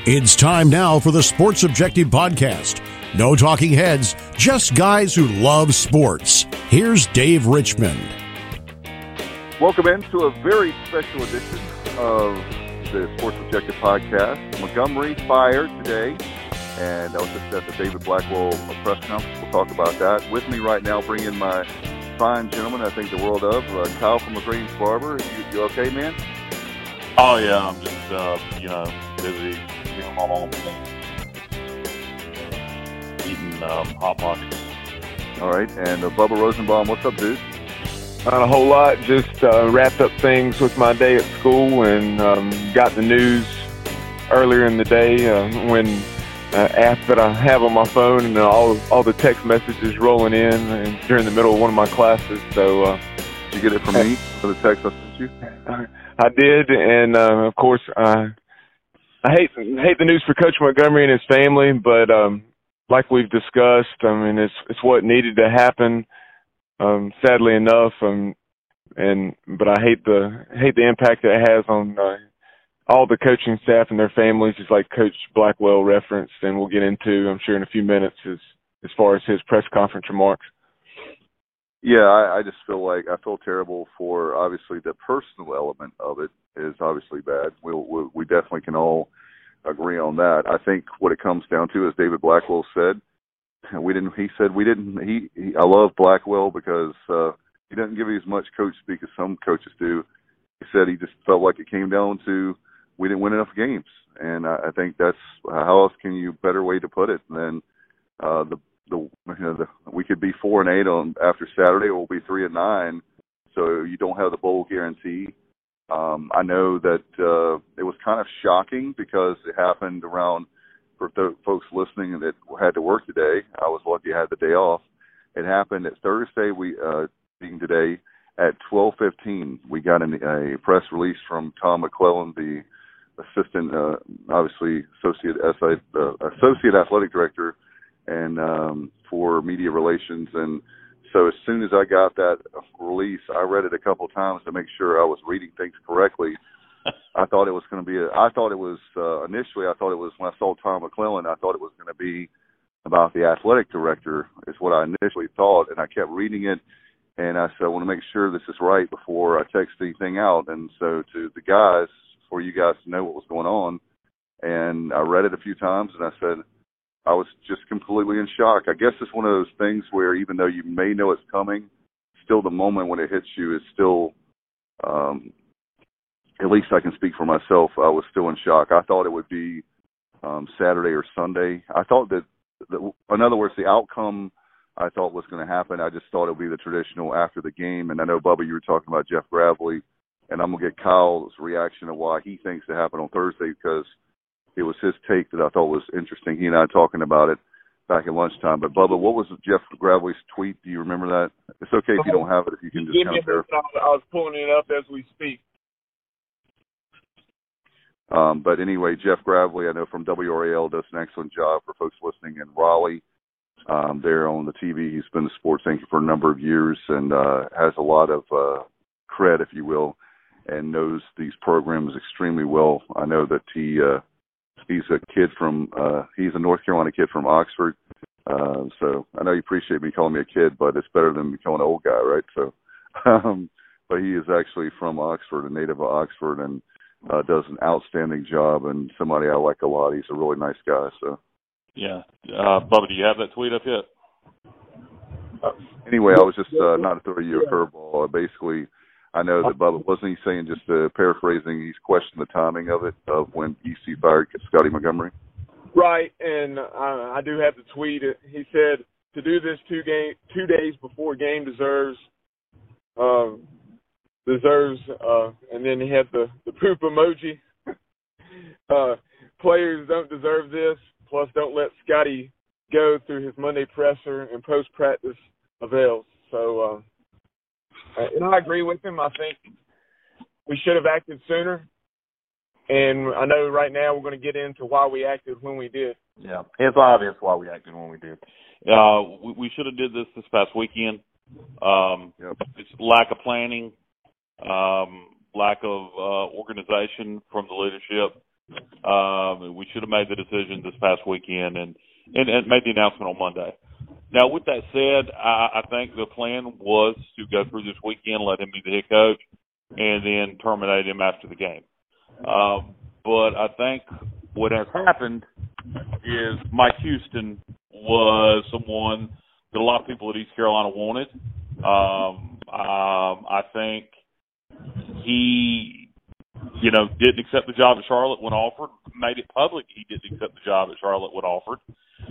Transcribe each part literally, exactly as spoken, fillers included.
It's time now for the Sports Objective Podcast. No talking heads, just guys who love sports. Here's Dave Richmond. Welcome into a very special edition of the Sports Objective Podcast. Montgomery fired today, and I was just at the David Blackwell press conference. We'll talk about that. With me right now, bring in my fine gentleman I think the world of, uh, Kyle from LaGrange Barber. You, you okay, man? Oh, yeah, I'm just, uh, you know, busy getting my home eating um, Hot Pockets. All right, and uh, Bubba Rosenbaum, what's up, dude? Not a whole lot, just uh, wrapped up things with my day at school and um, got the news earlier in the day uh, when uh, app that I have on my phone and all all the text messages rolling in and during the middle of one of my classes. So, uh, did you get it from me for the text I sent you? I did, and uh, of course, uh, I hate hate the news for Coach Montgomery and his family, but um, like we've discussed, I mean, it's it's what needed to happen. Um, sadly enough, um, and but I hate the hate the impact that it has on uh, all the coaching staff and their families, just like Coach Blackwell referenced, and we'll get into, I'm sure, in a few minutes as as far as his press conference remarks. Yeah, I, I just feel like I feel terrible for, obviously, the personal element of it is obviously bad. We'll, we'll, we definitely can all agree on that. I think what it comes down to, as David Blackwell said, we didn't. He said we didn't. He, he I love Blackwell because uh, he doesn't give you as much coach speak as some coaches do. He said he just felt like it came down to we didn't win enough games, and I, I think that's how else can you better way to put it than uh, the. The, you know, the we could be four and eight on after Saturday, or we'll be three and nine. So you don't have the bowl guarantee. Um, I know that uh, it was kind of shocking because it happened around for th- folks listening that had to work today. I was lucky I had the day off. It happened at Thursday. We uh, being today at twelve fifteen. We got an, a press release from Tom McClellan, the assistant, uh, obviously associate uh, associate athletic director. And um, for media relations. And so as soon as I got that release, I read it a couple of times to make sure I was reading things correctly. I thought it was going to be, a, I thought it was, uh, initially I thought it was, when I saw Tom McClellan, I thought it was going to be about the athletic director is what I initially thought. And I kept reading it. And I said, I want to make sure this is right before I text anything out. And so to the guys, for you guys to know what was going on. And I read it a few times and I said, I was just completely in shock. I guess it's one of those things where even though you may know it's coming, still the moment when it hits you is still, um, at least I can speak for myself, I was still in shock. I thought it would be um, Saturday or Sunday. I thought that, that, in other words, the outcome I thought was going to happen, I just thought it would be the traditional after the game. And I know, Bubba, you were talking about Jeff Gravely, and I'm going to get Kyle's reaction of why he thinks it happened on Thursday because it was his take that I thought was interesting. He and I talking about it back at lunchtime. But, Bubba, what was Jeff Gravely's tweet? Do you remember that? It's okay if you don't have it, if you can just kind of verify. I was pulling it up as we speak. Um, but anyway, Jeff Gravely, I know from W R A L, does an excellent job for folks listening in Raleigh. Um, there on the T V, he's been the sports anchor for a number of years and uh, has a lot of uh, cred, if you will, and knows these programs extremely well. I know that he uh, – He's a kid from, uh, he's a North Carolina kid from Oxford. Uh, so I know you appreciate me calling me a kid, but it's better than me calling an old guy, right? So, um, but he is actually from Oxford, a native of Oxford, and uh, does an outstanding job and somebody I like a lot. He's a really nice guy. So, yeah. Uh, Bubba, do you have that tweet up yet? Uh, anyway, I was just, uh, not to throw you a curveball. Uh, basically, I know that Bubba, wasn't he saying, just uh, paraphrasing, he's questioned the timing of it, of when E C fired Scotty Montgomery? Right, and I, I do have the tweet. He said, to do this two game, two days before a game deserves, uh, deserves, uh, and then he had the, the poop emoji. uh, players don't deserve this, plus don't let Scotty go through his Monday presser and post-practice avails. So, uh, and I agree with him. I think we should have acted sooner. And I know right now we're going to get into why we acted when we did. Yeah, it's obvious why we acted when we did. Uh, we, we should have did this this past weekend. Um, yep. It's lack of planning, um, lack of uh, organization from the leadership. Um, we should have made the decision this past weekend and, and, and made the announcement on Monday. Now, with that said, I, I think the plan was to go through this weekend, let him be the head coach, and then terminate him after the game. Um, but I think what has happened is Mike Houston was someone that a lot of people at East Carolina wanted. Um, um, I think he, you know, didn't accept the job at Charlotte when offered, made it public he didn't accept the job at Charlotte when offered.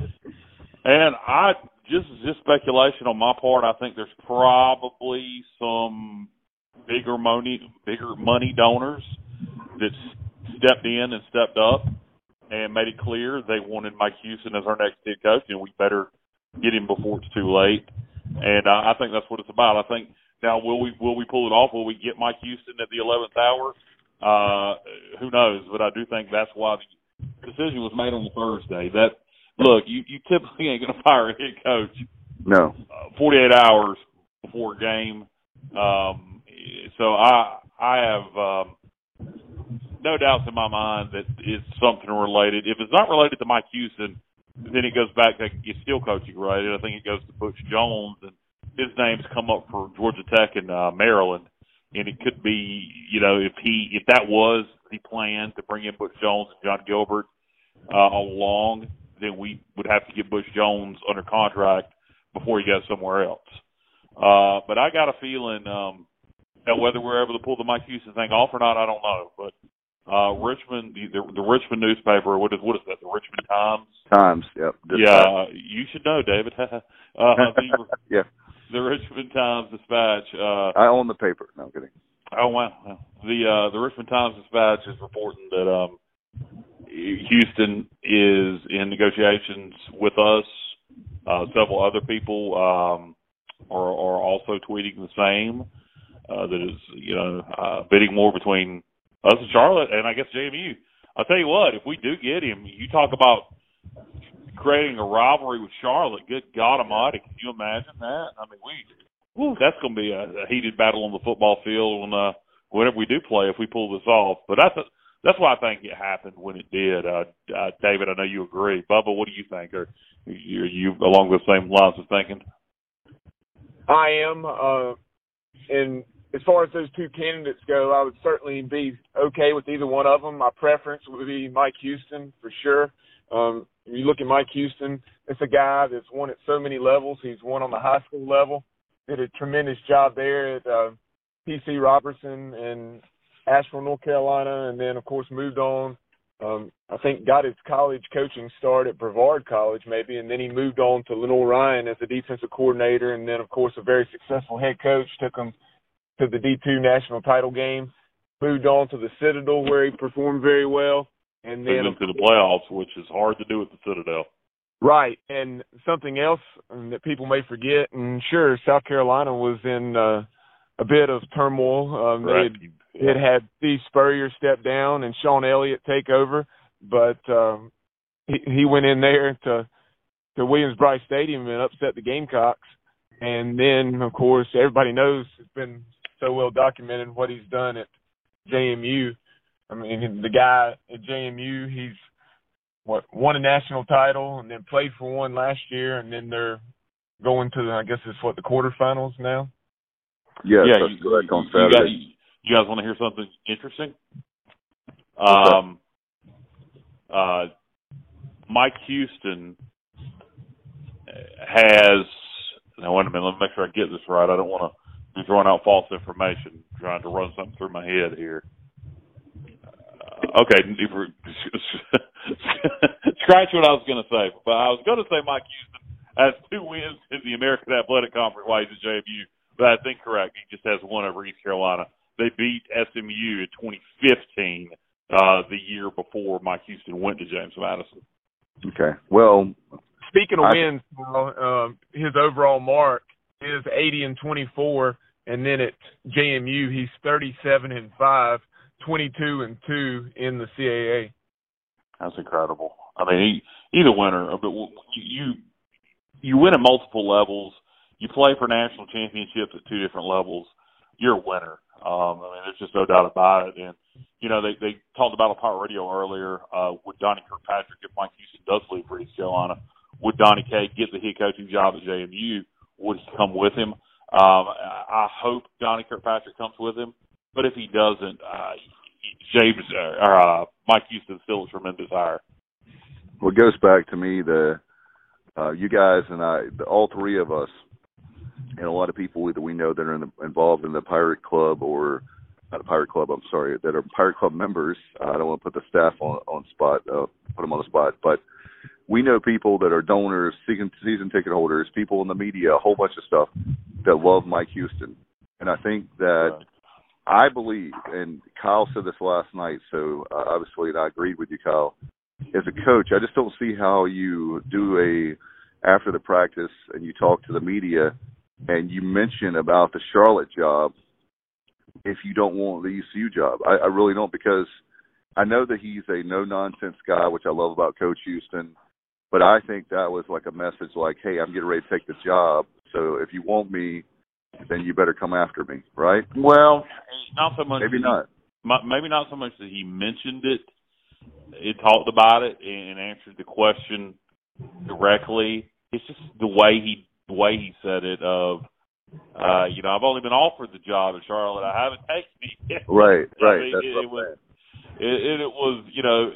And I, just just speculation on my part, I think there's probably some bigger money, bigger money donors that stepped in and stepped up and made it clear they wanted Mike Houston as our next head coach, and we better get him before it's too late. And uh, I think that's what it's about. I think now will we will we pull it off? Will we get Mike Houston at the eleventh hour? Uh, who knows? But I do think that's why the decision was made on the Thursday. That look, you, you typically ain't going to fire a head coach. No. Uh, forty-eight hours before a game. Um, so I I have um, no doubts in my mind that it's something related. If it's not related to Mike Houston, then it goes back to it's still coaching related. I think it goes to Butch Jones, and his name's come up for Georgia Tech and uh, Maryland. And it could be, you know, if he if that was the plan to bring in Butch Jones and John Gilbert uh, along, then we would have to get Butch Jones under contract before he goes somewhere else. Uh, but I got a feeling um, that whether we're able to pull the Mike Houston thing off or not, I don't know. But uh, Richmond, the, the Richmond newspaper, what is what is that? The Richmond Times. Times, yep. Yeah, you should know, David. uh, the, yeah. The Richmond Times Dispatch. Uh, I own the paper. No, I'm kidding. Oh wow. The uh, the Richmond Times Dispatch is reporting that um, Houston is in negotiations with us. Uh, several other people um, are, are also tweeting the same. Uh, that is, you know, uh, bidding more between us and Charlotte, and I guess J M U. I'll tell you what, if we do get him, you talk about creating a rivalry with Charlotte. Good God Almighty, can you imagine that? I mean, we whew, that's going to be a, a heated battle on the football field when uh, whenever we do play if we pull this off. But that's a, that's why I think it happened when it did. Uh, uh, David, I know you agree. Bubba, what do you think? Are you, are you along the same lines of thinking? I am. Uh, and as far as those two candidates go, I would certainly be okay with either one of them. My preference would be Mike Houston for sure. Um, you look at Mike Houston, it's a guy that's won at so many levels. He's won on the high school level, did a tremendous job there at uh, P C Robertson and Asheville, North Carolina, and then, of course, moved on. Um, I think got his college coaching start at Brevard College maybe, and then he moved on to Lenoir-Rhyne as a defensive coordinator, and then, of course, a very successful head coach, took him to the D two national title game, moved on to the Citadel where he performed very well. And then into the playoffs, which is hard to do at the Citadel. Right, and something else that people may forget, and sure, South Carolina was in uh, a bit of turmoil. Um, right. They had, yeah. had Steve Spurrier step down and Sean Elliott take over, but um, he, he went in there to to Williams-Brice Stadium and upset the Gamecocks. And then, of course, everybody knows it's been so well documented what he's done at J M U. I mean, the guy at J M U, he's what won a national title and then played for one last year, and then they're going to, I guess it's what, the quarterfinals now? Yes, yeah, that's you, correct on you, Saturday. You, you guys want to hear something interesting? Um, uh, Mike Houston has, now wait a minute, let me make sure I get this right. I don't want to be throwing out false information, trying to run something through my head here. Okay, scratch what I was going to say. But I was going to say Mike Houston has two wins in the American Athletic Conference while he's at J M U, but that's incorrect. He just has one over East Carolina. They beat S M U in twenty fifteen, uh, the year before Mike Houston went to James Madison. Okay. Well, speaking of I, wins, uh, his overall mark is eighty and twenty-four, and then at J M U he's thirty-seven and five. twenty-two and two in the C A A. That's incredible. I mean, he, he's a winner. But you you win at multiple levels. You play for national championships at two different levels. you're a winner. Um, I mean, there's just no doubt about it. And, you know, they, they talked about on Pirate Radio earlier, uh, would Donnie Kirkpatrick, if Mike Houston does leave for East Carolina, would Donnie K get the head coaching job at J M U? Would he come with him? Um, I hope Donnie Kirkpatrick comes with him. But if he doesn't, uh, James uh, or uh, Mike Houston is still a tremendous hire. Well, it goes back to me, the uh, you guys and I, the, all three of us, and a lot of people that we know that are in the, involved in the Pirate Club or not a Pirate Club, I'm sorry, that are Pirate Club members. Uh, I don't want to put the staff on on spot, uh, put them on the spot, but we know people that are donors, season, season ticket holders, people in the media, a whole bunch of stuff that love Mike Houston. And I think that Right. I believe, and Kyle said this last night, so uh, obviously, and I agreed with you, Kyle, as a coach, I just don't see how you do a, after the practice and you talk to the media and you mention about the Charlotte job if you don't want the E C U job. I, I really don't, because I know that he's a no-nonsense guy, which I love about Coach Houston, but I think that was like a message like, hey, I'm getting ready to take the job, so if you want me, then you better come after me, right? Well, not so much. Maybe he, not. Maybe not so much that he mentioned it. He talked about it and answered the question directly. It's just the way he the way he said it. Of uh, you know, I've only been offered the job at Charlotte. I haven't taken it yet. Right, I right. mean, That's it, what it I'm was. saying. It, it was, you know,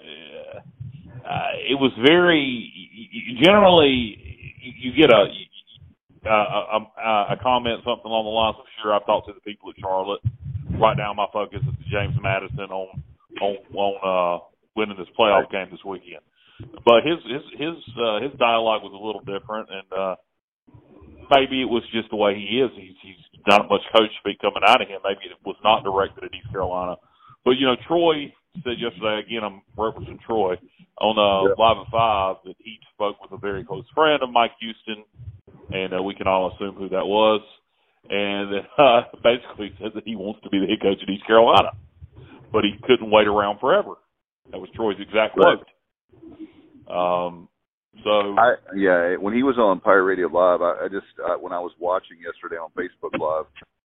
uh, it was very. Generally, you get a. Uh, a, a, a comment, something along the lines of, sure, I've talked to the people at Charlotte. Right now, my focus is James Madison on on on uh, winning this playoff game this weekend. But his his his uh, his dialogue was a little different, and uh, maybe it was just the way he is. He's he's not much coach speak coming out of him. Maybe it was not directed at East Carolina. But you know, Troy said yesterday, again, I'm referencing Troy on uh, yeah. Live at Five, that he spoke with a very close friend of Mike Houston. And uh, we can all assume who that was. And uh, basically said that he wants to be the head coach at East Carolina. But he couldn't wait around forever. That was Troy's exact quote. Right. Um, so, I, yeah, when he was on Pirate Radio Live, I, I just, I, when I was watching yesterday on Facebook Live,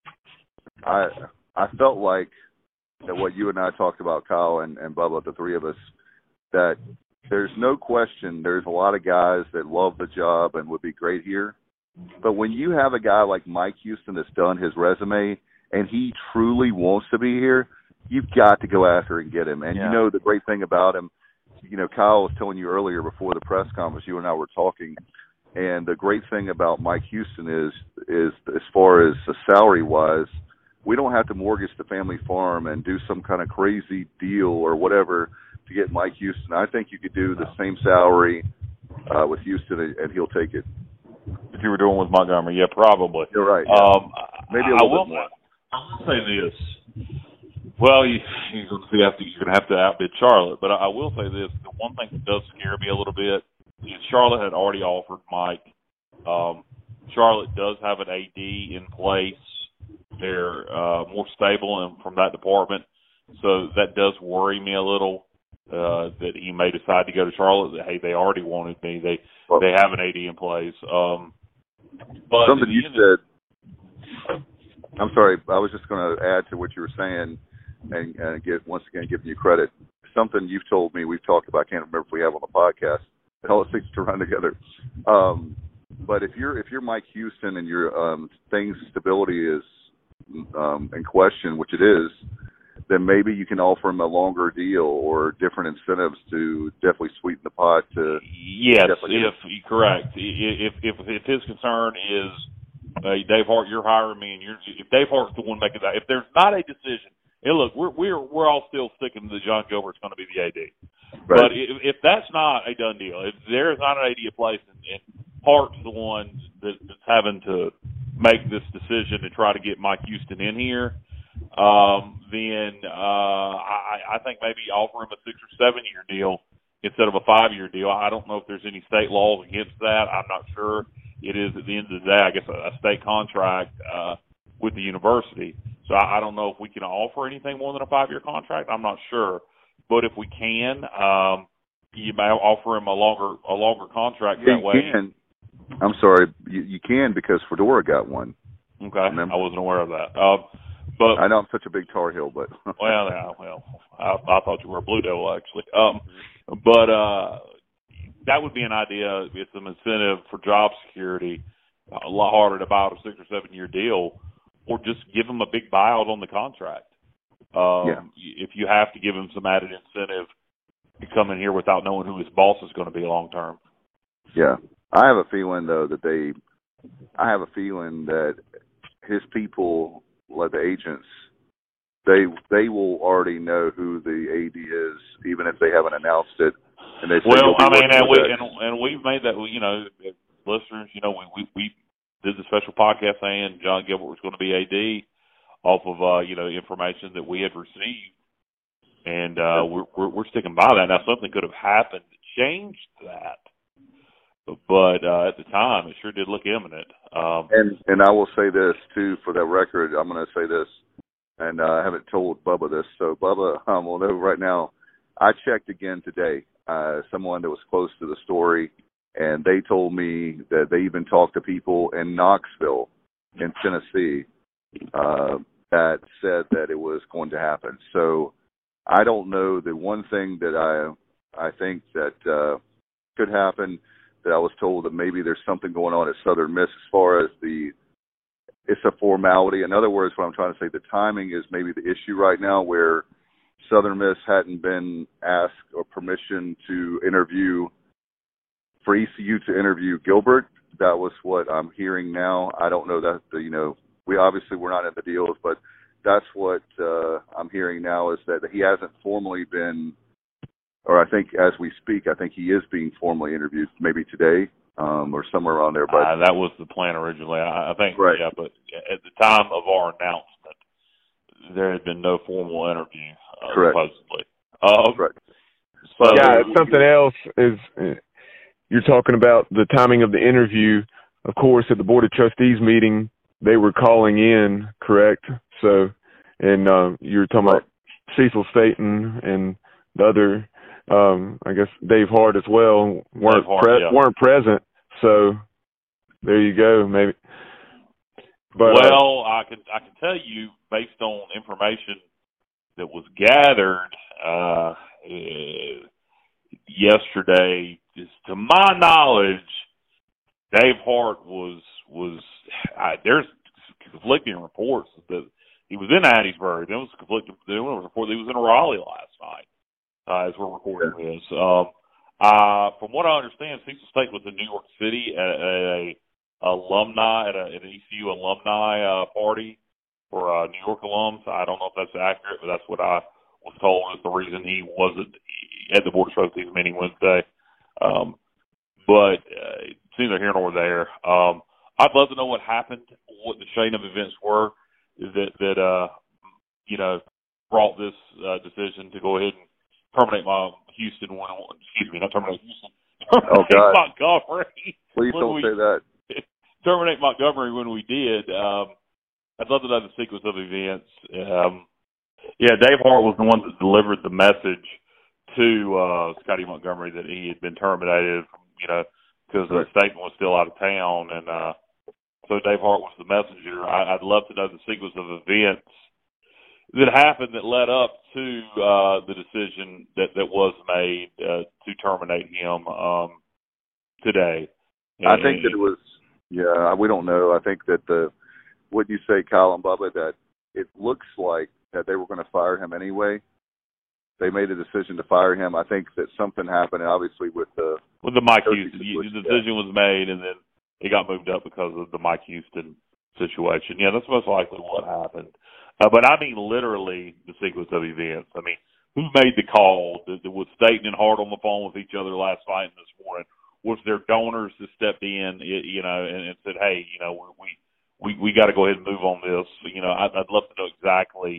I I felt like that what you and I talked about, Kyle and, and Bubba, the three of us, that there's no question there's a lot of guys that love the job and would be great here. But when you have a guy like Mike Houston that's done his resume and he truly wants to be here, you've got to go after and get him. And yeah. you know the great thing about him, you know, Kyle was telling you earlier before the press conference, you and I were talking, and the great thing about Mike Houston is, is as far as the salary-wise, we don't have to mortgage the family farm and do some kind of crazy deal or whatever to get Mike Houston. I think you could do the same salary uh, with Houston, and he'll take it. If you were doing with Montgomery, yeah, probably. You're right. Yeah. Um, Maybe a I, little I will, bit more. I will say this. Well, you, you're going to have to you're going to have to outbid Charlotte, but I, I will say this: the one thing that does scare me a little bit is Charlotte had already offered Mike. Um, Charlotte does have an A D in place. They're uh, more stable in, from that department, so that does worry me a little. Uh, that he may decide to go to Charlotte. That, hey, they already wanted me. They well, they have an A D in place. Um, but something you said. I'm sorry. I was just going to add to what you were saying, and, and give once again giving you credit. Something you've told me. We've talked about. I can't remember if we have on the podcast. All it takes to run together. Um, but if you're if you're Mike Houston and your um, things stability is um, in question, which it is, then maybe you can offer him a longer deal or different incentives to definitely sweeten the pot. To yes, if correct. If if if his concern is, hey, Dave Hart, you're hiring me, and you're if Dave Hart's the one making that. If there's not a decision, and look, we're we're we're all still sticking to the John Gilbert's going to be the A D. Right. But if, if that's not a done deal, if there's not an A D in place, and, and Hart's the one that, that's having to make this decision to try to get Mike Houston in here. Um, then uh, I, I think maybe offer him a six or seven year deal instead of a five year deal. I don't know if there's any state laws against that. I'm not sure. It is at the end of the day, I guess, a, a state contract uh, with the university. So I, I don't know if we can offer anything more than a five year contract. I'm not sure, but if we can, um, you may offer him a longer a longer contract yeah, that way. Can. I'm sorry, you, you can because Fedora got one. Okay, Remember? I wasn't aware of that. Uh, But I know I'm such a big Tar Heel, but well, yeah, well, I, I thought you were a Blue Devil actually. Um, but uh, that would be an idea. It's some incentive for job security. A lot harder to buy out a six or seven year deal, or just give them a big buyout on the contract. Um, yeah. If you have to give him some added incentive to come in here without knowing who his boss is going to be long term. Yeah, I have a feeling though that they, I have a feeling that his people, like the agents, they they will already know who the A D is, even if they haven't announced it. And they say, well, I mean, and we that. and, and we've made that. You know, listeners, you know, we we, we did the special podcast saying John Gilbert was going to be A D off of uh, you know information that we had received, and uh, we're, we're we're sticking by that. Now, something could have happened to change that. But uh, at the time, it sure did look imminent. Um, and and I will say this too, for the record, I'm going to say this, and uh, I haven't told Bubba this, so Bubba um, will know right now. I checked again today. Uh, someone that was close to the story, and they told me that they even talked to people in Knoxville, in Tennessee, uh, that said that it was going to happen. So I don't know. The one thing that I I think that uh, could happen. That I was told that maybe there's something going on at Southern Miss as far as the, it's a formality. In other words, what I'm trying to say, the timing is maybe the issue right now where Southern Miss hadn't been asked or permission to interview, for E C U to interview Gilbert. That was what I'm hearing now. I don't know that, the, you know, we obviously we're not in the deals, but that's what uh, I'm hearing now is that he hasn't formally been, or I think as we speak, I think he is being formally interviewed maybe today um, or somewhere around there. But uh, that was the plan originally. I, I think, right. yeah, but at the time of our announcement, there had been no formal interview, uh, Correct. supposedly. Uh, Correct. So, yeah, something else is you're talking about the timing of the interview. Of course, at the Board of Trustees meeting, they were calling in, correct? So, and uh, you were talking right. about Cecil Staten and the other, um, I guess Dave Hart as well weren't Hart, pre- yeah. weren't present. So there you go, maybe. But, well, uh, I can I can tell you based on information that was gathered uh, uh, yesterday, just to my knowledge, Dave Hart was was I, there's conflicting reports that he was in Hattiesburg. There was conflicting. There was a report that he was in Raleigh last night. Uh, as we're recording this, um, uh, from what I understand, Cecil State was in New York City at, at a alumni at, a, at an E C U alumni uh, party for uh, New York alums. I don't know if that's accurate, but that's what I was told is the reason he wasn't at the Board of Trustees meeting Wednesday. Um, but uh, it's neither here nor there. Um, I'd love to know what happened, what the chain of events were that that uh, you know brought this uh, decision to go ahead and terminate my Houston one. Excuse me, not terminate Houston. Terminate oh God, Montgomery. Please don't we, say that. Terminate Montgomery when we did. Um, I'd love to know the sequence of events. Um, yeah, Dave Hart was the one that delivered the message to uh, Scotty Montgomery that he had been terminated. You know, because the statement was still out of town, and uh, so Dave Hart was the messenger. I, I'd love to know the sequence of events that happened that led up to uh, the decision that, that was made uh, to terminate him um, today. And, I think that it was, yeah, we don't know. I think that the, what you say, Kyle and Bubba, that it looks like that they were going to fire him anyway. They made a decision to fire him. I think that something happened, obviously, with the... With the Mike Houston. The decision yeah. was made, and then it got moved up because of the Mike Houston situation. Yeah, that's most likely what happened. Uh, but I mean literally the sequence of events. I mean, who made the call? Did, was Staten and Hart on the phone with each other last night and this morning? Was there donors that stepped in, you know, and, and said, hey, you know, we we we got to go ahead and move on this? You know, I'd, I'd love to know exactly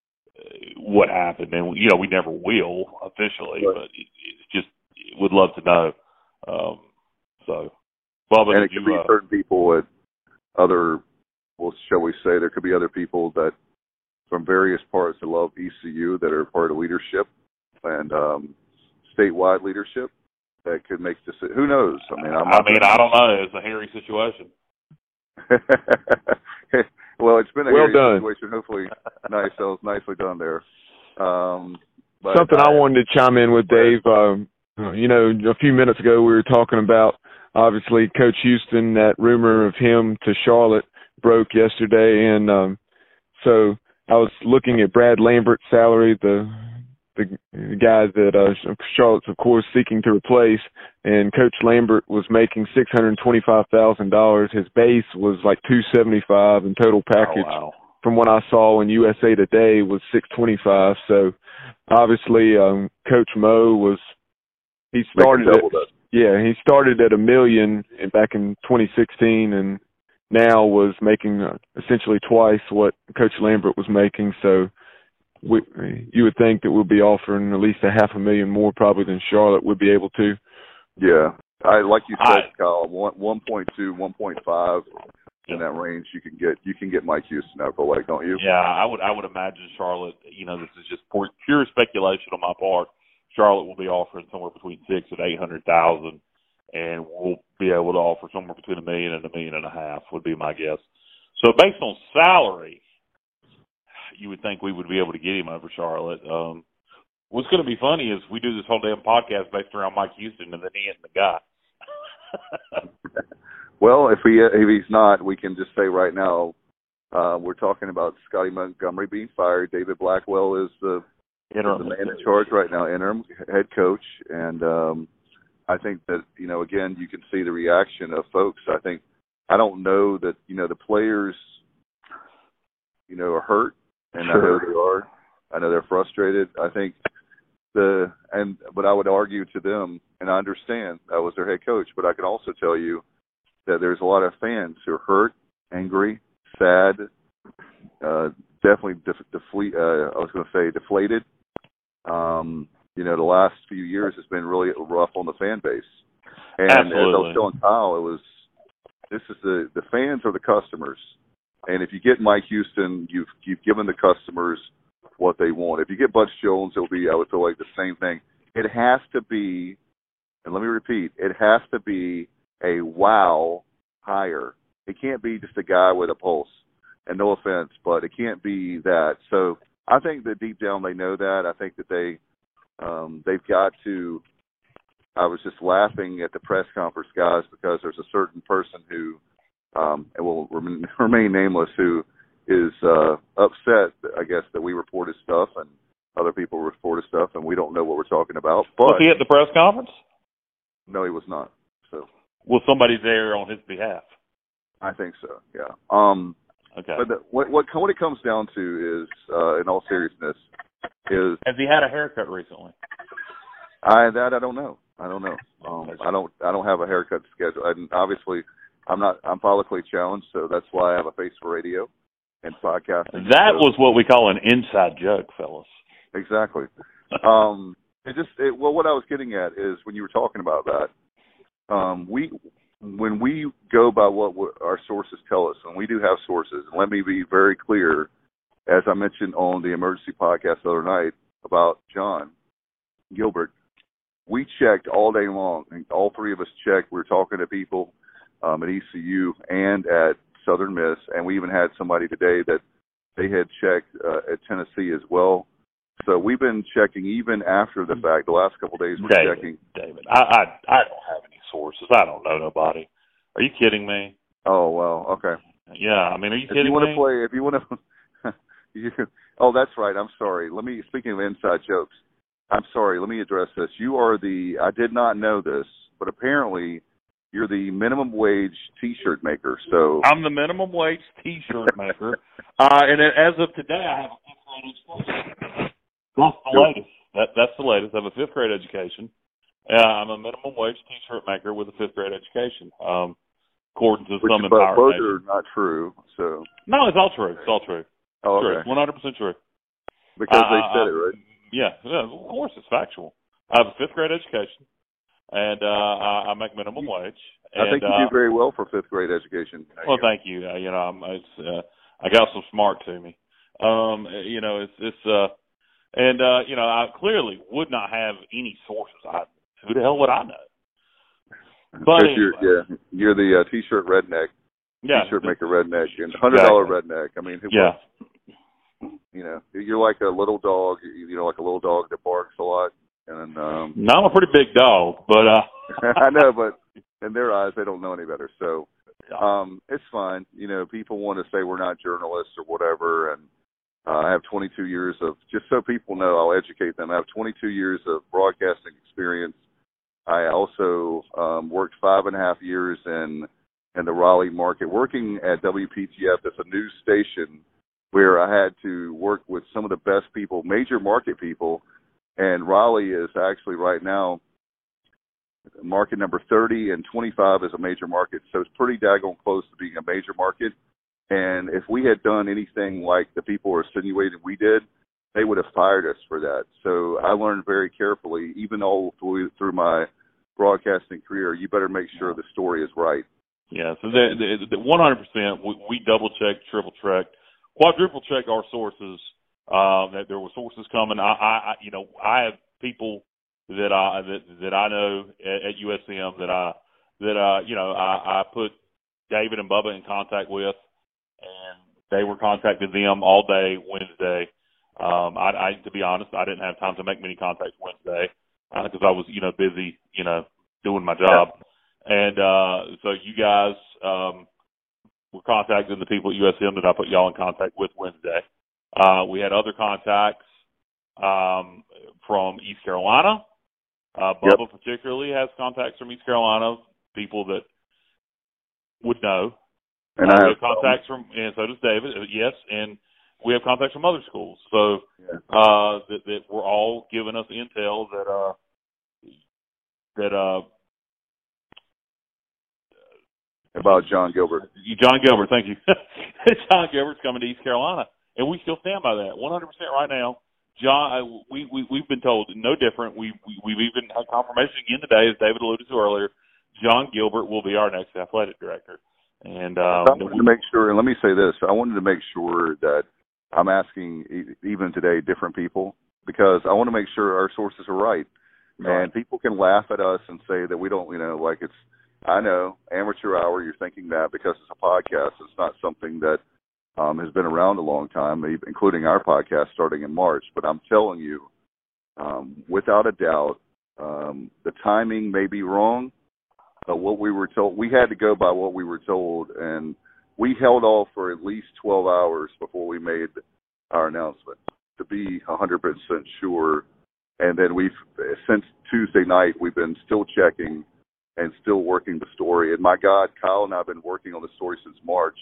what happened. And, you know, we never will officially, right. but it, it's just would love to know. Um, so, Bubba, and it you, could be uh, certain people at other, well, shall we say, there could be other people that from various parts that love E C U that are part of leadership and um, statewide leadership that could make this. Who knows? I mean, I'm I mean, I don't know. It's a hairy situation. Well, it's been a well hairy done. situation. Hopefully, nice. That was nicely done there. Um, but Something I, I wanted to chime in with, Dave. Um, you know, a few minutes ago we were talking about, obviously, Coach Houston, that rumor of him to Charlotte broke yesterday. And um, so I was looking at Brad Lambert's salary, the the guy that uh, Charlotte's, of course, seeking to replace. And Coach Lambert was making six hundred twenty-five thousand dollars. His base was like two hundred seventy-five dollars, and total package, oh, wow. from what I saw in U S A Today, was six hundred twenty-five dollars. So obviously, um, Coach Mo was he started at, yeah he started at a million back in twenty sixteen, and now was making uh, essentially twice what Coach Lambert was making. So we, you would think that we'll be offering at least a half a million more probably than Charlotte would be able to. Yeah, I like you said, I, Kyle. One one point two, one point five in that range. You can get you can get Mike Houston out, like, don't you? Yeah, I would I would imagine Charlotte. You know, this is just pure, pure speculation on my part. Charlotte will be offering somewhere between six and eight hundred thousand, and we'll be able to offer somewhere between a million and a million and a half. Would be my guess. So based on salary, you would think we would be able to get him over Charlotte. Um, what's going to be funny is we do this whole damn podcast based around Mike Houston, and then he ain't the guy. Well, if he if he's not, we can just say right now uh, we're talking about Scotty Montgomery being fired. David Blackwell is the, interim. the man in charge right now, interim head coach, and um, I think that, you know, again, you can see the reaction of folks. I think I don't know that, you know, the players, you know, are hurt, and sure. I know they are. I know they're frustrated. I think the and but I would argue to them, and I understand that was their head coach, but I can also tell you that there's a lot of fans who are hurt, angry, sad, uh, definitely def- defle- uh, I was going to say deflated. Um, you know, the last few years has been really rough on the fan base. And Absolutely. as I was telling Kyle, it was this is the the fans are the customers, and if you get Mike Houston, you've you've given the customers what they want. If you get Butch Jones, it'll be, I would feel like, the same thing. It has to be, and let me repeat, it has to be a wow hire. It can't be just a guy with a pulse. And no offense, but it can't be that. So I think that deep down they know that. I think that they um, they've got to. I was just laughing at the press conference, guys, because there's a certain person who, um, and will remain, remain nameless, who is uh, upset, I guess, that we reported stuff and other people reported stuff, and we don't know what we're talking about. But was he at the press conference? No, he was not. So. Well, somebody's there on his behalf. I think so. Yeah. Um, okay. But the, what what what it comes down to is, uh, in all seriousness, is has he had a haircut recently? I that I don't know. I don't know. Um, I don't I don't have a haircut schedule, and obviously, I'm not I'm follically challenged, so that's why I have a face for radio and podcasting. That so, was what we call an inside joke, fellas. Exactly. um, it just it, well, what I was getting at is when you were talking about that. Um, we, when we go by what our sources tell us, and we do have sources, and let me be very clear, as I mentioned on the emergency podcast the other night about John Gilbert, we checked all day long, and all three of us checked. We were talking to people um, at E C U and at Southern Miss, and we even had somebody today that they had checked uh, at Tennessee as well. So we've been checking even after the fact. The last couple of days we're David, checking. David, I, I I don't have any sources. I don't know nobody. Are you kidding me? Oh well, okay. Yeah, I mean, are you if kidding you want me? to play, if you want to, you, oh, that's right. I'm sorry. Let me. Speaking of inside jokes, I'm sorry. Let me address this. You are the. I did not know this, but apparently you're the minimum wage T-shirt maker. So I'm the minimum wage T-shirt maker, uh, and as of today, I have a fifth grade education. That's the latest. That, that's the latest. I have a fifth grade education. Uh, I'm a minimum wage T-shirt maker with a fifth grade education, um, according to Which, some but Empower both Nation. are not true. So no, it's all true. It's all true. Oh, true. okay. one hundred percent true. Because uh, they said uh, it, right? Yeah, yeah, of course, it's factual. I have a fifth grade education, and uh, I, I make minimum wage. And, I think you uh, do very well for fifth grade education. Well, thank you. Uh, you know, I'm, it's, uh, I got some smart to me. Um, you know, it's it's. Uh, And, uh, you know, I clearly would not have any sources. I, who the hell would I know? But anyway. you're, yeah, you're the uh, T-shirt redneck. yeah, T-shirt maker redneck and hundred dollar exactly. redneck. I mean, who yeah. was, you know, you're like a little dog. You know, like a little dog that barks a lot. And um, no, I'm a pretty big dog, but uh, I know, but in their eyes, they don't know any better. So um, it's fine. You know, people want to say we're not journalists or whatever, and uh, I have twenty-two years of, just so people know, I'll educate them. I have twenty-two years of broadcasting experience. I also um, worked five and a half years in in the Raleigh market, working at W P T F as a news station, where I had to work with some of the best people, major market people. And Raleigh is actually right now market number thirty, and twenty-five is a major market. So it's pretty daggone close to being a major market. And if we had done anything like the people were insinuating we did, they would have fired us for that. So I learned very carefully, even all through, through my broadcasting career, you better make sure the story is right. Yeah, so the, the, the one hundred percent, we, we double-checked, triple-checked, quadruple-checked our sources. Um, that there were sources coming. I, I, you know, I have people that I that that I know at, at U S M that I that uh, you know, I, I put David and Bubba in contact with, and they were contacting them all day Wednesday. Um, I, I, to be honest, I didn't have time to make many contacts Wednesday because uh, I was, you know, busy, you know, doing my job. And uh, so you guys um, were contacting the people at U S M that I put y'all in contact with Wednesday. Uh, we had other contacts um, from East Carolina. Uh, Bubba yep. particularly has contacts from East Carolina, people that would know. And uh, I we have have contacts from, and so does David, yes, and we have contacts from other schools. So yeah. uh, that, that were all giving us intel that uh, that uh, about John Gilbert. John Gilbert, thank you. John Gilbert's coming to East Carolina. And we still stand by that one hundred percent right now. John, we, we, we've been told no different. We, we, we've even had confirmation again today, as David alluded to earlier, John Gilbert will be our next athletic director. And um, I wanted to make sure, and let me say this, I wanted to make sure that I'm asking, even today, different people, because I want to make sure our sources are right. right. And people can laugh at us and say that we don't, you know, like it's, I know, amateur hour, you're thinking that because it's a podcast. It's not something that Um, has been around a long time, including our podcast starting in March. But I'm telling you, um, without a doubt, um, the timing may be wrong, but what we were told, we had to go by what we were told, and we held off for at least twelve hours before we made our announcement to be one hundred percent sure. And then we've, since Tuesday night, we've been still checking and still working the story. And my God, Kyle and I have been working on the story since March.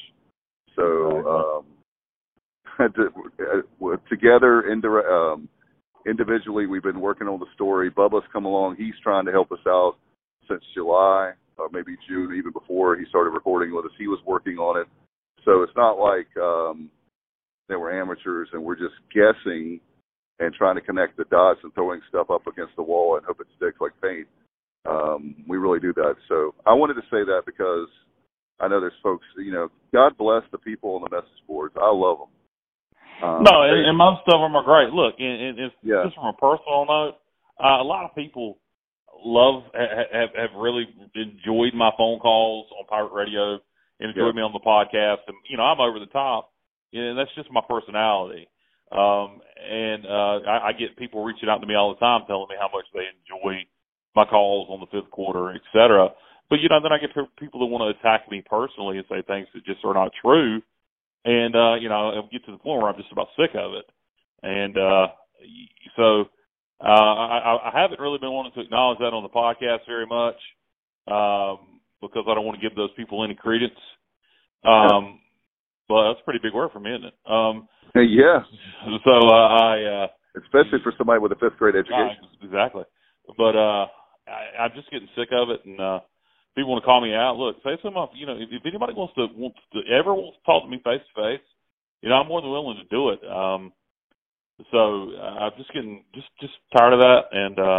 So um, together, um, individually, we've been working on the story. Bubba's come along. He's trying to help us out since July, or maybe June, even before he started recording with us. He was working on it. So it's not like um, they were amateurs and we're just guessing and trying to connect the dots and throwing stuff up against the wall and hope it sticks like paint. Um, we really do that. So I wanted to say that because I know there's folks, you know, God bless the people on the message boards. I love them. Um, no, and, and most of them are great. Look, and, and it's yeah. just from a personal note, uh, a lot of people love, have, have really enjoyed my phone calls on Pirate Radio and enjoyed yeah. me on the podcast. And, you know, I'm over the top, and that's just my personality. Um, and uh, I, I get people reaching out to me all the time telling me how much they enjoy my calls on the fifth quarter, et cetera. But, you know, then I get people that want to attack me personally and say things that just are not true. And, uh, you know, I'll get to the point where I'm just about sick of it. And uh, so uh, I, I haven't really been wanting to acknowledge that on the podcast very much um, because I don't want to give those people any credence. Um, but that's a pretty big word for me, isn't it? Um, yeah. So uh, I... Uh, Especially for somebody with a fifth grade education. Uh, exactly. But uh, I, I'm just getting sick of it, and uh, people want to call me out. Look, say something off. You know, if, if anybody wants to wants to ever wants to talk to me face to face, you know, I'm more than willing to do it. Um, so uh, I'm just getting just just tired of that. And uh,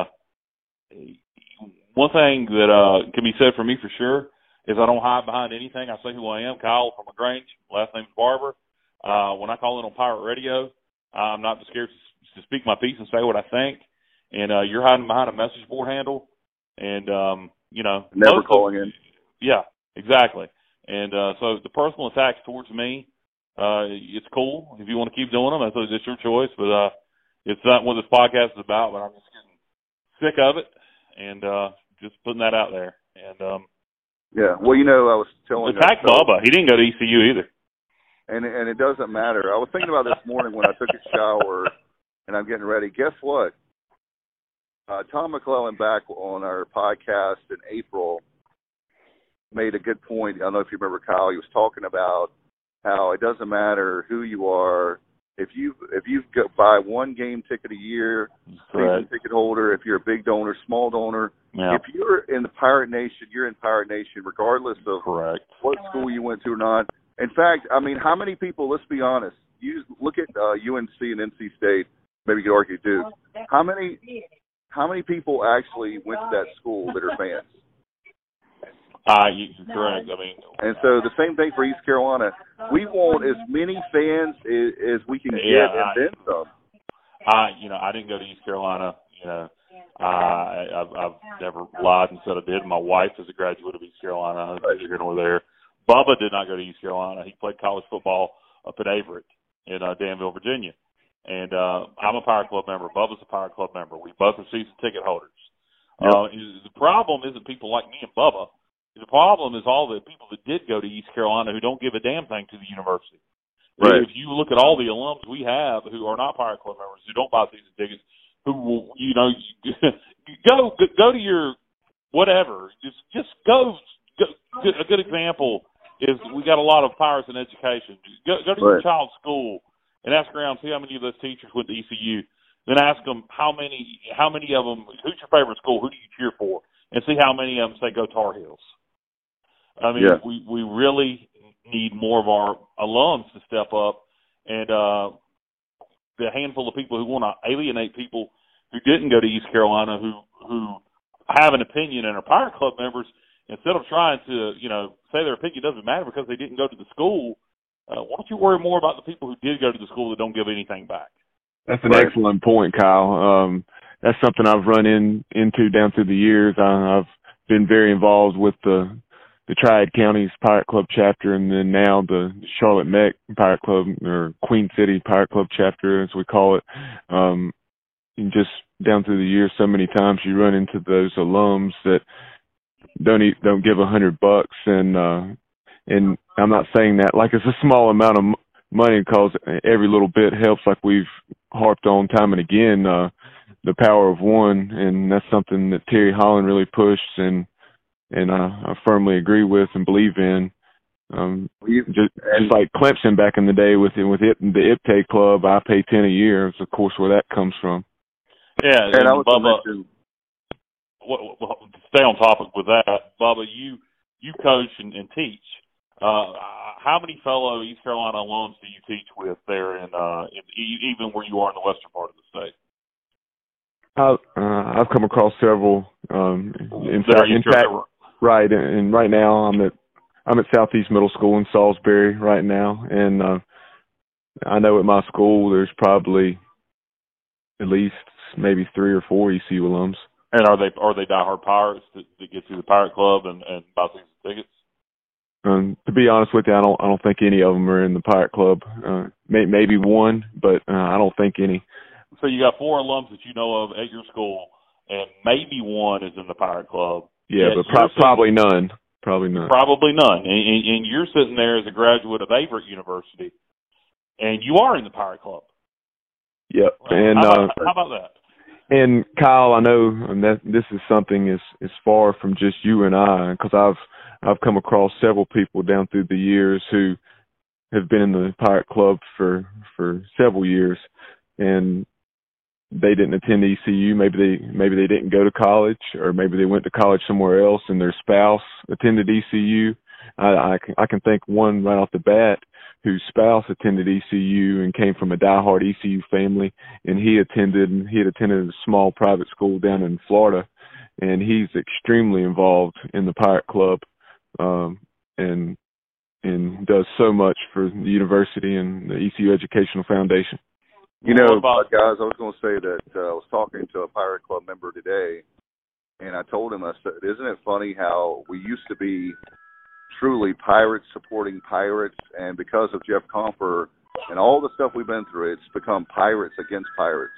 one thing that uh, can be said for me for sure is I don't hide behind anything. I say who I am. Kyle from LaGrange. Last name's Barber. Uh, when I call in on Pirate Radio, I'm not scared to, to speak my piece and say what I think. And uh, you're hiding behind a message board handle, and um, you know, never calling of, in. Yeah, exactly. And uh, so the personal attacks towards me, uh, it's cool. If you want to keep doing them, that's, that's your choice. But uh, it's not what this podcast is about. But I'm just getting sick of it and uh, just putting that out there. And um, yeah, well, you know, I was telling attack you, Bubba. He didn't go to E C U either. And and it doesn't matter. I was thinking about this morning when I took a shower and I'm getting ready. Guess what? Uh, Tom McClellan back on our podcast in April made a good point. I don't know if you remember, Kyle. He was talking about how it doesn't matter who you are. If you if you go buy one game ticket a year, season ticket holder, if you're a big donor, small donor, yeah. if you're in the Pirate Nation, you're in Pirate Nation, regardless of Correct. what school you went to or not. In fact, I mean, how many people? Let's be honest. You look at uh, U N C and N C State. Maybe you could argue Duke. How many? How many people actually went to that school that are fans? Uh, you, correct. I mean, and so the same thing for East Carolina. We want as many fans as, as we can get, yeah, and I, then some. I, you know, I didn't go to East Carolina. You know, uh, I, I've, I've never lied and said I did. My wife is a graduate of East Carolina. Neither here nor there. Bubba did not go to East Carolina. He played college football up at Averett in uh, Danville, Virginia. And uh, I'm a Pirate Club member. Bubba's a Pirate Club member. We both are season ticket holders. Yep. Uh, the problem isn't people like me and Bubba. The problem is all the people that did go to East Carolina who don't give a damn thing to the university. Right. If you look at all the alums we have who are not Pirate Club members, who don't buy season tickets, who will, you know, go go to your whatever. Just just go. go a good example is we got a lot of Pirates in education. Go, go to right. your child's school and ask around, see how many of those teachers went to E C U. Then ask them how many how many of them. Who's your favorite school? Who do you cheer for? And see how many of them say go Tar Heels. I mean, yeah. we, we really need more of our alums to step up, and uh, the handful of people who want to alienate people who didn't go to East Carolina, who who have an opinion and are Pirate Club members, instead of trying to, you know, say their opinion doesn't matter because they didn't go to the school, uh, why don't you worry more about the people who did go to the school that don't give anything back? That's an right. excellent point, Kyle. Um, that's something I've run in into down through the years. I, I've been very involved with the the Triad Counties Pirate Club chapter, and then now the Charlotte Mech Pirate Club, or Queen City Pirate Club chapter, as we call it. Um, and just down through the years, so many times you run into those alums that don't eat, don't give a hundred bucks, and uh, and I'm not saying that like it's a small amount of m- money, because every little bit helps. Like we've harped on time and again, uh, the power of one, and that's something that Terry Holland really pushed, and and I, I firmly agree with and believe in. Um, you, just, just like Clemson back in the day with with it, the I P T A Club, I pay ten a year. Is of course where that comes from. Yeah, and, and I was Bubba, mention, well, well, stay on topic with that, Bubba. You you coach and, and teach. Uh, how many fellow East Carolina alums do you teach with there, in, uh, in even where you are in the western part of the state? I, uh, I've come across several. Um, in, there, fact, in fact, right, and right now I'm at I'm at Southeast Middle School in Salisbury right now, and uh, I know at my school there's probably at least maybe three or four E C U alums. And are they are they diehard Pirates that, that get through the Pirate Club and, and buy season tickets? Um, to be honest with you, I don't I don't think any of them are in the Pirate Club. Uh, may, maybe one, but uh, I don't think any. So you got four alums that you know of at your school, and maybe one is in the Pirate Club. Yeah, but pro- probably none. Probably none. Probably none. And, and, and you're sitting there as a graduate of Averett University, and you are in the Pirate Club. Yep. And how about, uh, how about that? And Kyle, I know that this is something is is far from just you and I, because I've I've come across several people down through the years who have been in the Pirate Club for for several years, and they didn't attend E C U. Maybe they maybe they didn't go to college, or maybe they went to college somewhere else, and their spouse attended E C U. I, I can I can think one right off the bat whose spouse attended E C U and came from a diehard E C U family, and he attended he had attended a small private school down in Florida, and he's extremely involved in the Pirate Club, um, and and does so much for the university and the E C U Educational Foundation. You know, about- guys, I was going to say that uh, I was talking to a Pirate Club member today, and I told him, I said, isn't it funny how we used to be truly Pirates supporting Pirates, and because of Jeff Compher and all the stuff we've been through, it's become Pirates against Pirates.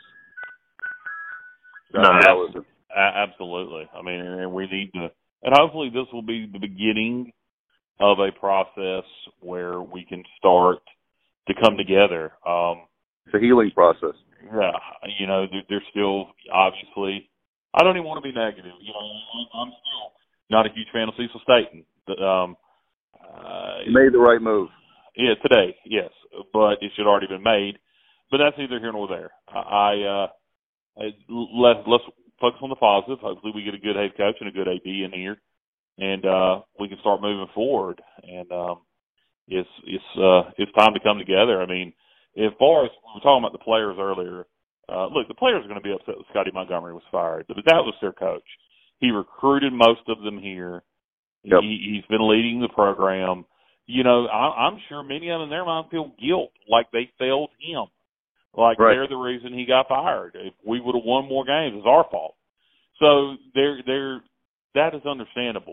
No, absolutely. absolutely. I mean, and we need to, and hopefully this will be the beginning of a process where we can start to come together. Um, it's a healing process. Yeah, you know, there, there's still obviously. I don't even want to be negative. You know, I'm still not a huge fan of Cecil Staten. Um, uh, you made the right move. Yeah, today, yes, but it should already been made. But that's neither here nor there. I, uh, I let let's focus on the positive. Hopefully, we get a good head coach and a good A D in here, and uh, we can start moving forward. And um, it's it's uh, it's time to come together. I mean, as far as we were talking about the players earlier, uh, look, the players are going to be upset that Scotty Montgomery was fired, but that was their coach. He recruited most of them here. Yep. He, he's been leading the program. You know, I, I'm sure many of them in their mind feel guilt, like they failed him, like right. they're the reason he got fired. If we would have won more games, it's our fault. So they're they're that is understandable.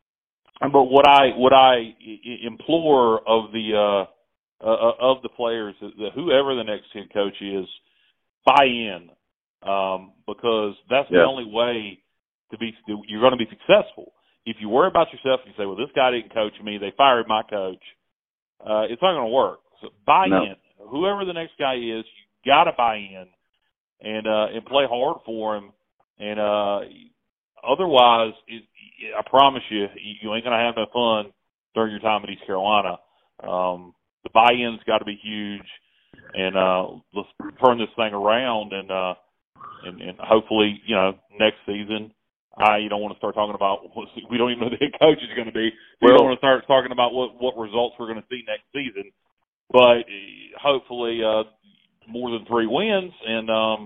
But what I what I implore of the uh, uh, of the players, that whoever the next head coach is, buy in, um, because that's yeah. the only way to be. You're going to be successful. If you worry about yourself and you say, well, this guy didn't coach me, they fired my coach, uh, it's not going to work. So buy no. in. Whoever the next guy is, you got to buy in and uh, and play hard for him. And uh, otherwise, it, I promise you, you ain't going to have no fun during your time at East Carolina. Um, the buy-in's got to be huge, and uh, let's turn this thing around, and, uh, and and hopefully, you know, next season, I you don't want to start talking about what, we don't even know who the head coach is going to be. We well, don't want to start talking about what, what results we're going to see next season. But hopefully uh, more than three wins. And um,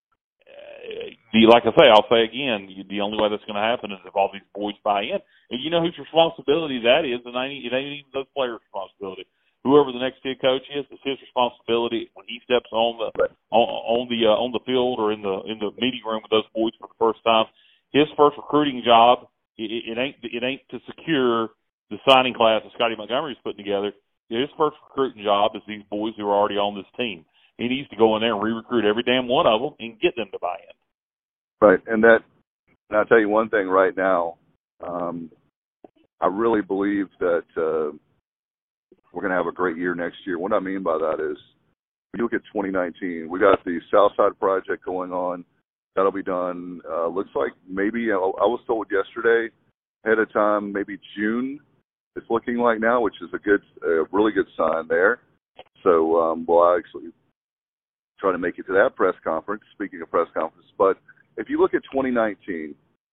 the, like I say, I'll say again, the only way that's going to happen is if all these boys buy in. And you know whose responsibility that is, and it ain't, it ain't even those players' responsibility. Whoever the next head coach is, it's his responsibility when he steps on the on, on the uh, on the field or in the in the meeting room with those boys for the first time. His first recruiting job, it, it ain't it ain't to secure the signing class that Scotty Montgomery's putting together. His first recruiting job is these boys who are already on this team. He needs to go in there and re-recruit every damn one of them and get them to buy in. Right, and that, and I'll tell you one thing right now. Um, I really believe that uh, we're going to have a great year next year. What I mean by that is, when you look at twenty nineteen, we got the Southside Project going on. That'll be done. Uh, looks like maybe, I was told yesterday, ahead of time, maybe June it's looking like now, which is a good, a really good sign there. So um, we'll actually try to make it to that press conference, speaking of press conference. But if you look at twenty nineteen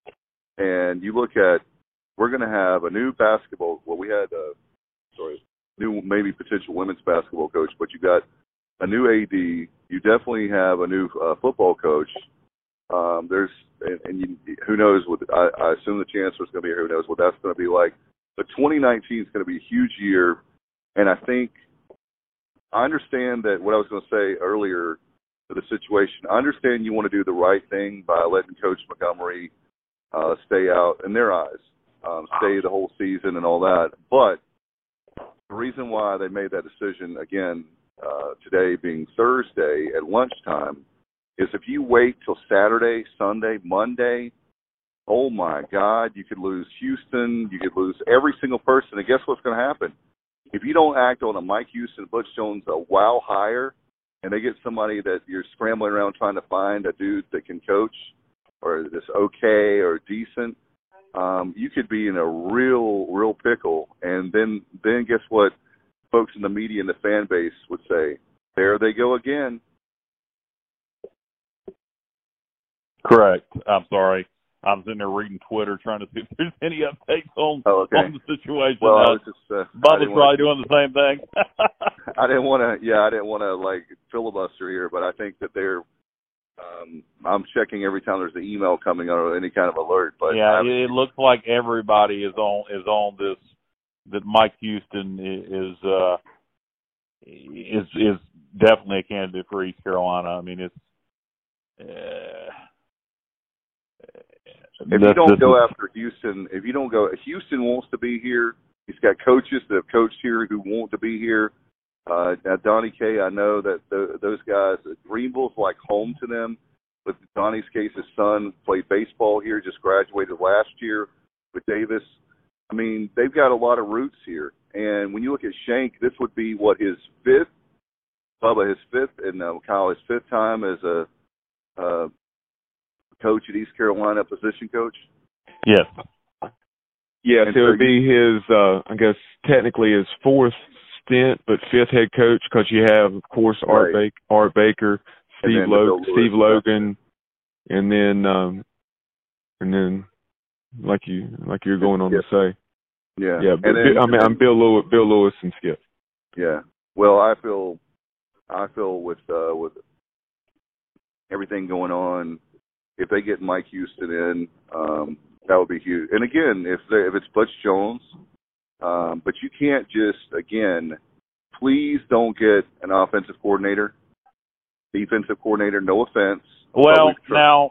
and you look at, we're going to have a new basketball, well, we had, uh, sorry, new maybe potential women's basketball coach, but you got a new A D. You definitely have a new uh, football coach. Um, there's, and, and you, who knows what, I, I assume the chancellor's going to be here, who knows what that's going to be like. But twenty nineteen is going to be a huge year, and I think, I understand that what I was going to say earlier to the situation, I understand you want to do the right thing by letting Coach Montgomery uh, stay out, in their eyes, um, stay the whole season and all that, but the reason why they made that decision, again, uh, today being Thursday at lunchtime, is if you wait till Saturday, Sunday, Monday, oh, my God, you could lose Houston. You could lose every single person. And guess what's going to happen? If you don't act on a Mike Houston, Butch Jones, a wow hire, and they get somebody that you're scrambling around trying to find a dude that can coach or that's okay or decent, um, you could be in a real, real pickle. And then, then guess what folks in the media and the fan base would say? There they go again. Correct. I'm sorry. I'm sitting there reading Twitter trying to see if there's any updates on, oh, okay. on the situation. Well, uh, I was just, uh, Bubba's probably wanna, doing the same thing. I didn't want to, yeah, I didn't want to, like, filibuster here, but I think that they're, um, I'm checking every time there's an email coming or any kind of alert. But yeah, it looks like everybody is on is on this, that Mike Houston is uh, is is definitely a candidate for East Carolina. I mean, it's uh, if you don't go after Houston, if you don't go, Houston wants to be here. He's got coaches that have coached here who want to be here. Uh, now, Donnie K, I know that the, those guys, Greenville's like home to them. But Donnie's case, his son played baseball here, just graduated last year with Davis. I mean, they've got a lot of roots here. And when you look at Shank, this would be, what, his fifth? Bubba, his fifth, and uh, Kyle, his fifth time as a uh, coach at East Carolina, position coach? Yes. Yes, it would be his, uh, I guess, technically his fourth stint, but fifth head coach, because you have, of course, Art, right. Baker, Art Baker, Steve, Lo- Steve Logan, and then, um, and then, like you, like you're going on yeah. to say, yeah, yeah. But, then, I mean, I'm Bill Lewis, Bill Lewis, and Skip. Yeah. Well, I feel, I feel with uh, with everything going on, if they get Mike Houston in, um, that would be huge. And again, if they, if it's Butch Jones, um, but you can't just again, please don't get an offensive coordinator. Defensive coordinator, no offense. Well, now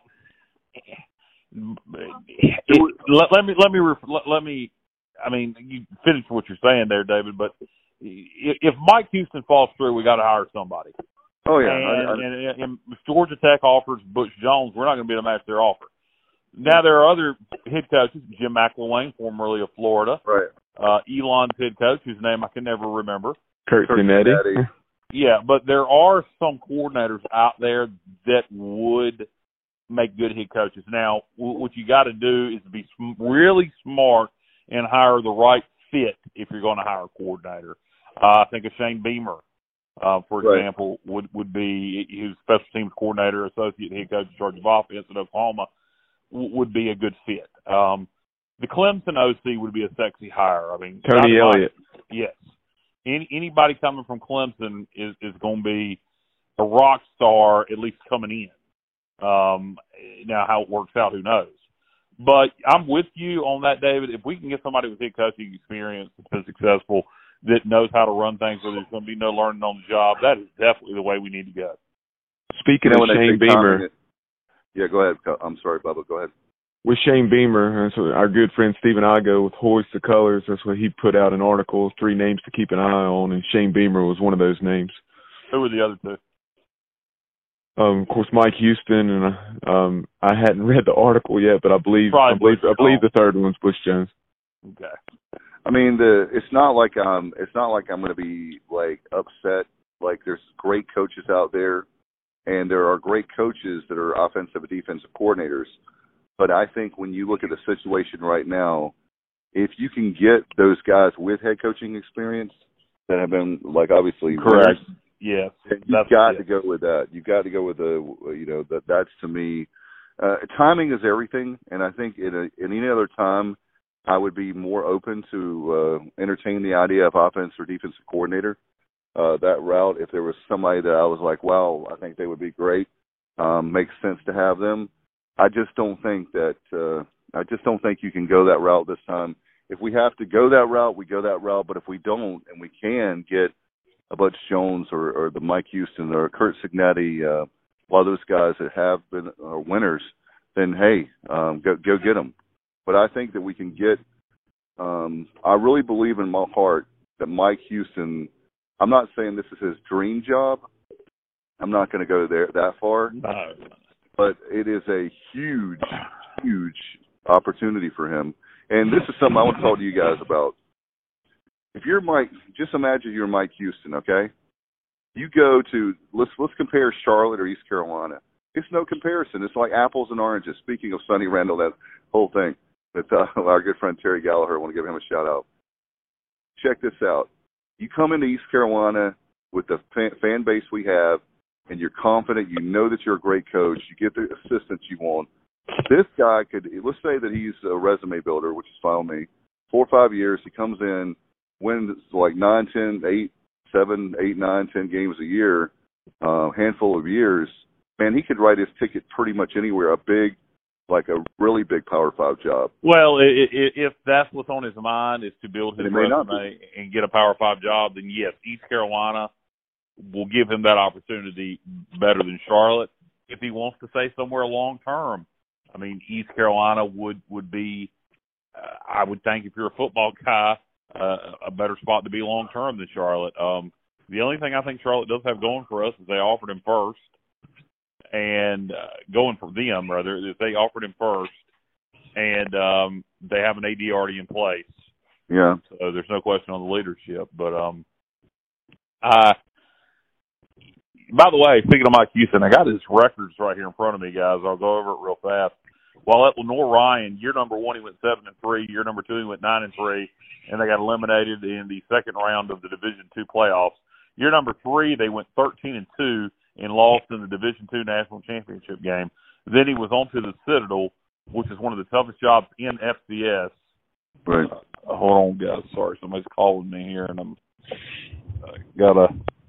it, let, let me let me let, let me. I mean, you finish what you're saying there, David. But if, if Mike Houston falls through, we got to hire somebody. Oh yeah, and, I, I, and, and if Georgia Tech offers Butch Jones, we're not going to be able to match their offer. Now there are other head coaches, Jim McElwain, formerly of Florida, right? Uh, Elon's head coach, whose name I can never remember, Kurt Cinetti. Yeah, but there are some coordinators out there that would make good head coaches. Now, what you got to do is be really smart and hire the right fit if you're going to hire a coordinator. Uh, I think a Shane Beamer, uh, for right. example, would, would be his special teams coordinator, associate head coach in charge of offense at Oklahoma, w- would be a good fit. Um, the Clemson O C would be a sexy hire. I mean, Tony Elliott. Yes. Any, anybody coming from Clemson is, is going to be a rock star, at least coming in. Um, now, how it works out, who knows? But I'm with you on that, David. If we can get somebody with head coaching experience that's been successful, that knows how to run things, where there's going to be no learning on the job, that is definitely the way we need to go. Speaking you know, of Shane Beamer. It, yeah, go ahead. I'm sorry, Bubba. Go ahead. With Shane Beamer, so our good friend Stephen Igo with Hoist the Colors, that's what he put out an article, three names to keep an eye on, and Shane Beamer was one of those names. Who were the other two? Um, of course, Mike Houston, and um, I hadn't read the article yet, but I believe I believe, I believe the third one's Butch Jones. Okay. I mean, the it's not like um it's not like I'm going to be like upset. Like there's great coaches out there, and there are great coaches that are offensive and defensive coordinators. But I think when you look at the situation right now, if you can get those guys with head coaching experience that have been, like, obviously correct, yes, you've got to go with that. You've got to go with the, you know, that that's to me, uh, timing is everything. And I think in, a, in any other time, I would be more open to uh, entertain the idea of offense or defensive coordinator. Uh, that route, if there was somebody that I was like, wow, I think they would be great, um, makes sense to have them. I just don't think that uh, I just don't think you can go that route this time. If we have to go that route, we go that route. But if we don't, and we can get a Butch Jones or, or the Mike Houston or Kurt Signetti, uh, one of those guys that have been uh, winners, then hey, um, go go get them. But I think that we can get. Um, I really believe in my heart that Mike Houston. I'm not saying this is his dream job. I'm not going to go there that far. No. But it is a huge, huge opportunity for him. And this is something I want to talk to you guys about. If you're Mike, just imagine you're Mike Houston, okay? You go to, let's let's compare Charlotte or East Carolina. It's no comparison. It's like apples and oranges. Speaking of Sonny Randall, that whole thing, that uh, our good friend Terry Gallagher, I want to give him a shout out. Check this out. You come into East Carolina with the fan, fan base we have, and you're confident, you know that you're a great coach, you get the assistance you want. This guy could, let's say that he's a resume builder, which is fine with me. Four or five years, he comes in, wins like nine, ten, eight, seven, eight, nine, ten games a year, a uh, handful of years. Man, he could write his ticket pretty much anywhere, a big, like a really big Power Five job. Well, it, it, if that's what's on his mind is to build his resume and get a Power Five job, then yes, East Carolina will give him that opportunity better than Charlotte. If he wants to stay somewhere long term, I mean, East Carolina would would be. Uh, I would think if you're a football guy, uh, a better spot to be long term than Charlotte. Um, the only thing I think Charlotte does have going for us is they offered him first, and uh, going for them rather, if they offered him first, and um, they have an A D already in place. Yeah. So there's no question on the leadership. But um, I. By the way, speaking of Mike Houston, I got his records right here in front of me, guys. I'll go over it real fast. While at Lenoir-Rhyne, year number one, he went seven and three. Year number two, he went nine and three, and they got eliminated in the second round of the Division two playoffs. Year number three, they went thirteen and two and lost in the Division two national championship game. Then he was on to the Citadel, which is one of the toughest jobs in F C S. Right. Uh, hold on, guys. Sorry, somebody's calling me here, and I'm uh, gotta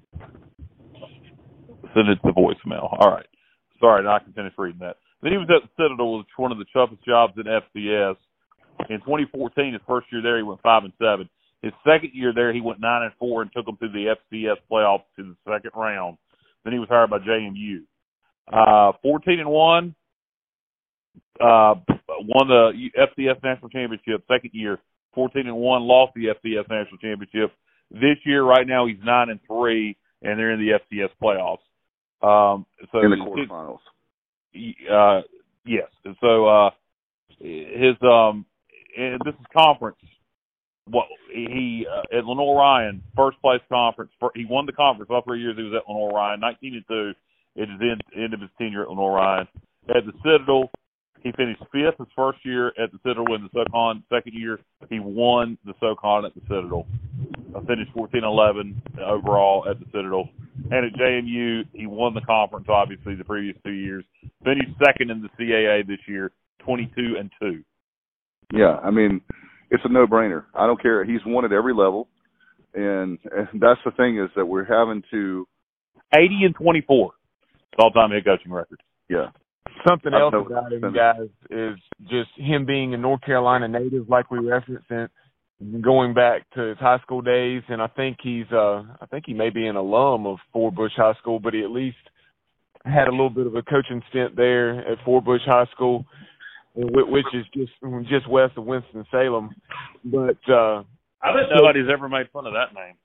send it to voicemail. All right. Sorry, now I can finish reading that. Then he was at the Citadel, which is one of the toughest jobs in F C S. In twenty fourteen, his first year there, he went five and seven. His second year there, he went nine and four and took them to the F C S playoffs to the second round. Then he was hired by J M U. Uh, fourteen and one, uh, won the F C S national championship. Second year, fourteen and one, lost the F C S national championship. This year, right now, he's nine and three, and they're in the F C S playoffs. Um, so in the quarterfinals. Uh, yes. And so uh, his um, and this is conference. What he uh, at Lenoir-Rhyne, first place conference. For, he won the conference all three years he was at Lenoir-Rhyne, nineteen and two. It is the end of his tenure at Lenoir-Rhyne. At the Citadel, he finished fifth his first year at the Citadel in the SoCon. Second year, he won the SoCon at the Citadel. I finished fourteen eleven overall at the Citadel. And at J M U, he won the conference, obviously, the previous two years. Finished second in the C A A this year, twenty-two and two. Yeah, I mean, it's a no-brainer. I don't care. He's won at every level. And, and that's the thing is that we're having to – eighty and twenty-four. All-time head coaching record. Yeah. Something else know, about him, guys, is just him being a North Carolina native, like we referenced, and going back to his high school days. And I think he's, uh, I think he may be an alum of Fort Bush High School, but he at least had a little bit of a coaching stint there at Fort Bush High School, which is just just west of Winston-Salem. But uh, I bet nobody's ever made fun of that name.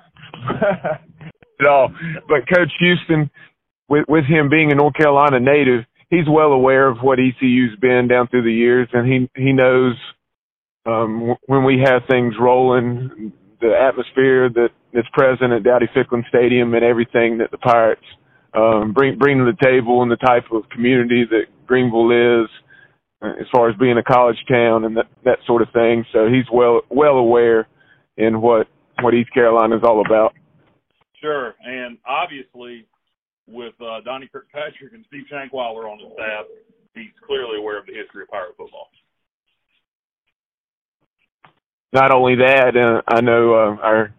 No, but Coach Houston, with with him being a North Carolina native, he's well aware of what E C U's been down through the years, and he he knows um, when we have things rolling, the atmosphere that that's present at Dowdy-Ficklen Stadium and everything that the Pirates um, bring bring to the table, and the type of community that Greenville is, as far as being a college town and that, that sort of thing. So he's well well aware in what, what East Carolina is all about. Sure, and obviously with uh, Donnie Kirkpatrick and Steve Shankweiler on his staff, he's clearly aware of the history of Pirate football. Not only that, uh, I know uh, our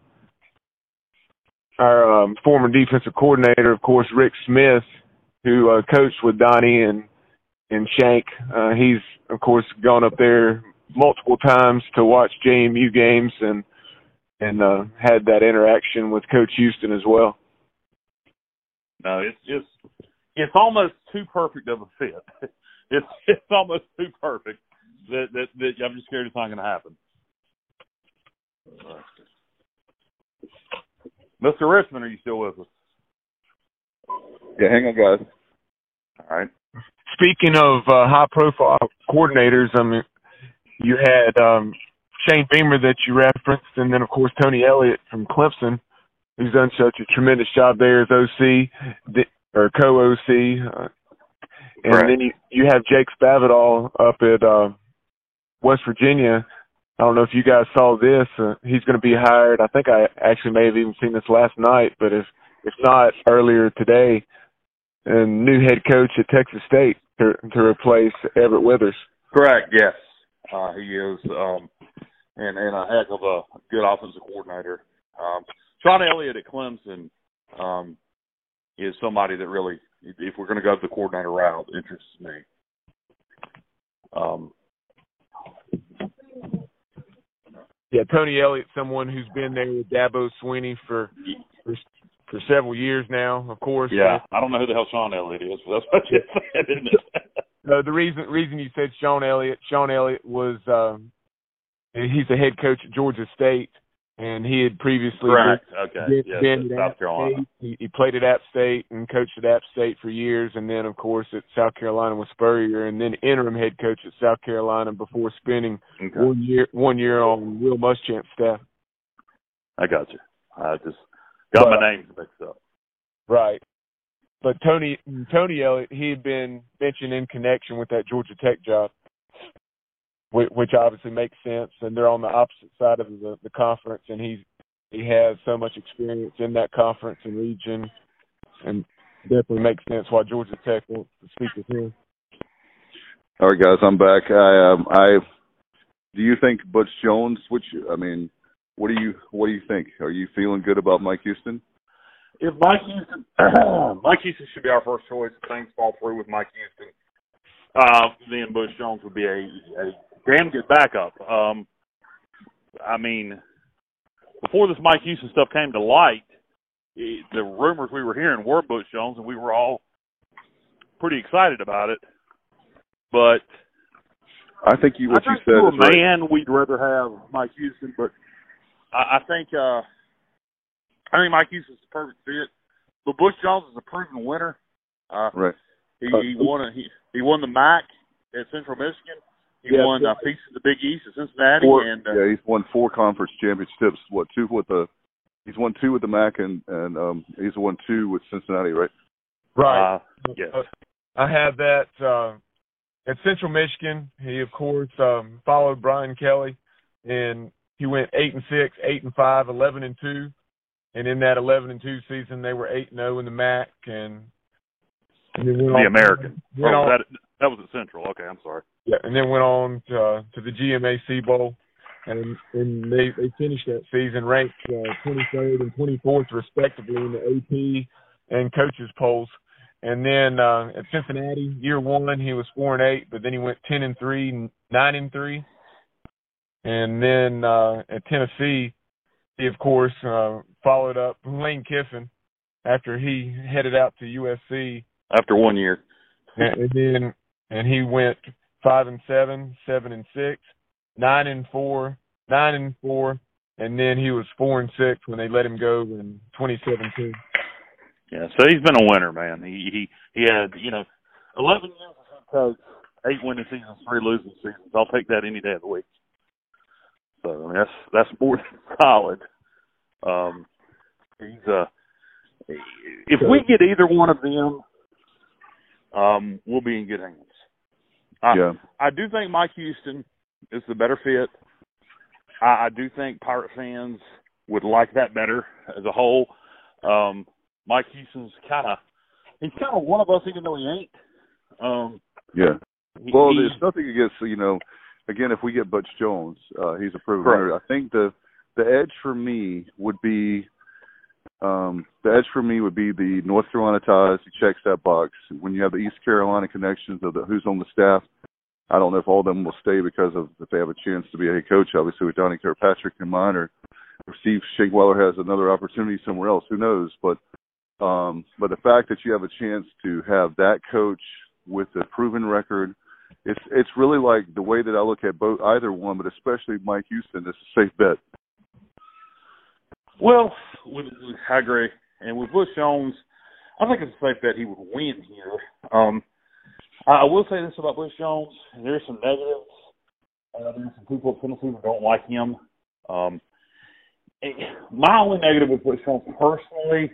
our um, former defensive coordinator, of course, Rick Smith, who uh, coached with Donnie and and Shank. Uh, he's, of course, gone up there multiple times to watch J M U games and and uh, had that interaction with Coach Houston as well. No, it's just it's almost too perfect of a fit. It's it's almost too perfect that that, that I'm just scared it's not going to happen. Mister Richmond, are you still with us? Yeah, hang on, guys. All right. Speaking of uh, high-profile coordinators, I mean, you had um, Shane Beamer that you referenced, and then, of course, Tony Elliott from Clemson, who's done such a tremendous job there as O C, or co-O C. Uh, and right. Then you, you have Jake Spavital up at uh, West Virginia. I don't know if you guys saw this. Uh, he's going to be hired. I think I actually may have even seen this last night, but if, if not, earlier today, and new head coach at Texas State to, to replace Everett Withers. Correct, yes. Uh, he is, um, and, and a heck of a good offensive coordinator. Um, Sean Elliott at Clemson um, is somebody that really, if we're going to go the coordinator route, interests me. Um, yeah, Tony Elliott, someone who's been there with Dabo Swinney for, for for several years now, of course. Yeah, I don't know who the hell Sean Elliott is, but that's what you said, isn't it? Uh, the reason reason you said Sean Elliott, Sean Elliott was um, he's the head coach at Georgia State, and he had previously Correct. been, Okay. been, Yes, been at South App Carolina. State. He, he played at App State and coached at App State for years, and then, of course, at South Carolina with Spurrier, and then interim head coach at South Carolina before spending Okay. one year one year on Will Muschamp's staff. I got you. I just got But, my names mixed up. Right. But Tony Tony Elliott, he had been mentioned in connection with that Georgia Tech job, which, which obviously makes sense. And they're on the opposite side of the, the conference, and he's he has so much experience in that conference and region, and definitely makes sense why Georgia Tech wants to speak with him. All right, guys, I'm back. I um, I do you think Butch Jones? Which I mean, what do you what do you think? Are you feeling good about Mike Houston? If Mike Houston, Mike Houston should be our first choice. If things fall through with Mike Houston, uh, then Butch Jones would be a, a damn good backup. Um, I mean, before this Mike Houston stuff came to light, it, the rumors we were hearing were Butch Jones, and we were all pretty excited about it. But I think you what I you think said to a is right. man, we'd rather have Mike Houston, but I, I think. Uh, I think Mike Houston's the perfect fit, but Butch Jones is a proven winner. Uh, Right. He, he won. A, he he won the M A C at Central Michigan. He Yeah, won yeah. a piece of the Big East at Cincinnati, Four, and uh, yeah, he's won four conference championships. What two with the? He's won two with the M A C, and and um, he's won two with Cincinnati, right? Right. uh, yes, Uh, I have that uh, at Central Michigan. He, of course, um, followed Brian Kelly, and he went eight and six, eight and five, eleven and two. And in that eleven and two season, they were eight and zero in the M A C, and, and then went the on, American. Went Oh, on, that that was at Central. Okay, I'm sorry. yeah, and then went on to, uh, to the G M A C Bowl, and and they they finished that season ranked uh, twenty-third and twenty-fourth respectively in the A P and coaches polls. And then uh, at Cincinnati, year one, he was four and eight, but then he went ten and three, nine and three, and then uh, at Tennessee, he of course uh, followed up Lane Kiffin after he headed out to U S C After one year, and, and then and he went five and seven, seven and six, nine and four, nine and four, and then he was four and six when they let him go in twenty seventeen. yeah. So he's been a winner, man. He he he had you know eleven years as head coach, eight winning seasons, three losing seasons. I'll take that any day of the week. So I mean, that's that's more than solid. Um, he's uh, if we get either one of them, um, we'll be in good hands. I, Yeah. I do think Mike Houston is the better fit. I, I do think Pirate fans would like that better as a whole. Um, Mike Houston's kind of he's kind of one of us, even though he ain't. Um, Yeah. he, Well, he, there's nothing against you know. Again, if we get Butch Jones, uh, he's a proven Correct. winner. I think the the edge for me would be um, the edge for me would be the North Carolina ties. He checks that box. When you have the East Carolina connections of the who's on the staff, I don't know if all of them will stay because of if they have a chance to be a head coach. Obviously, with Donnie Kirkpatrick in mind, or, or Steve Shankweller has another opportunity somewhere else. Who knows? But um, but the fact that you have a chance to have that coach with a proven record. It's it's really like the way that I look at both either one, but especially Mike Houston. It's a safe bet. Well, with, with, I agree. And with Butch Jones, I think it's a safe bet he would win here. Um, I, I will say this about Butch Jones. There's some negatives. Uh, there's some people at Tennessee who don't like him. Um, my only negative with Butch Jones personally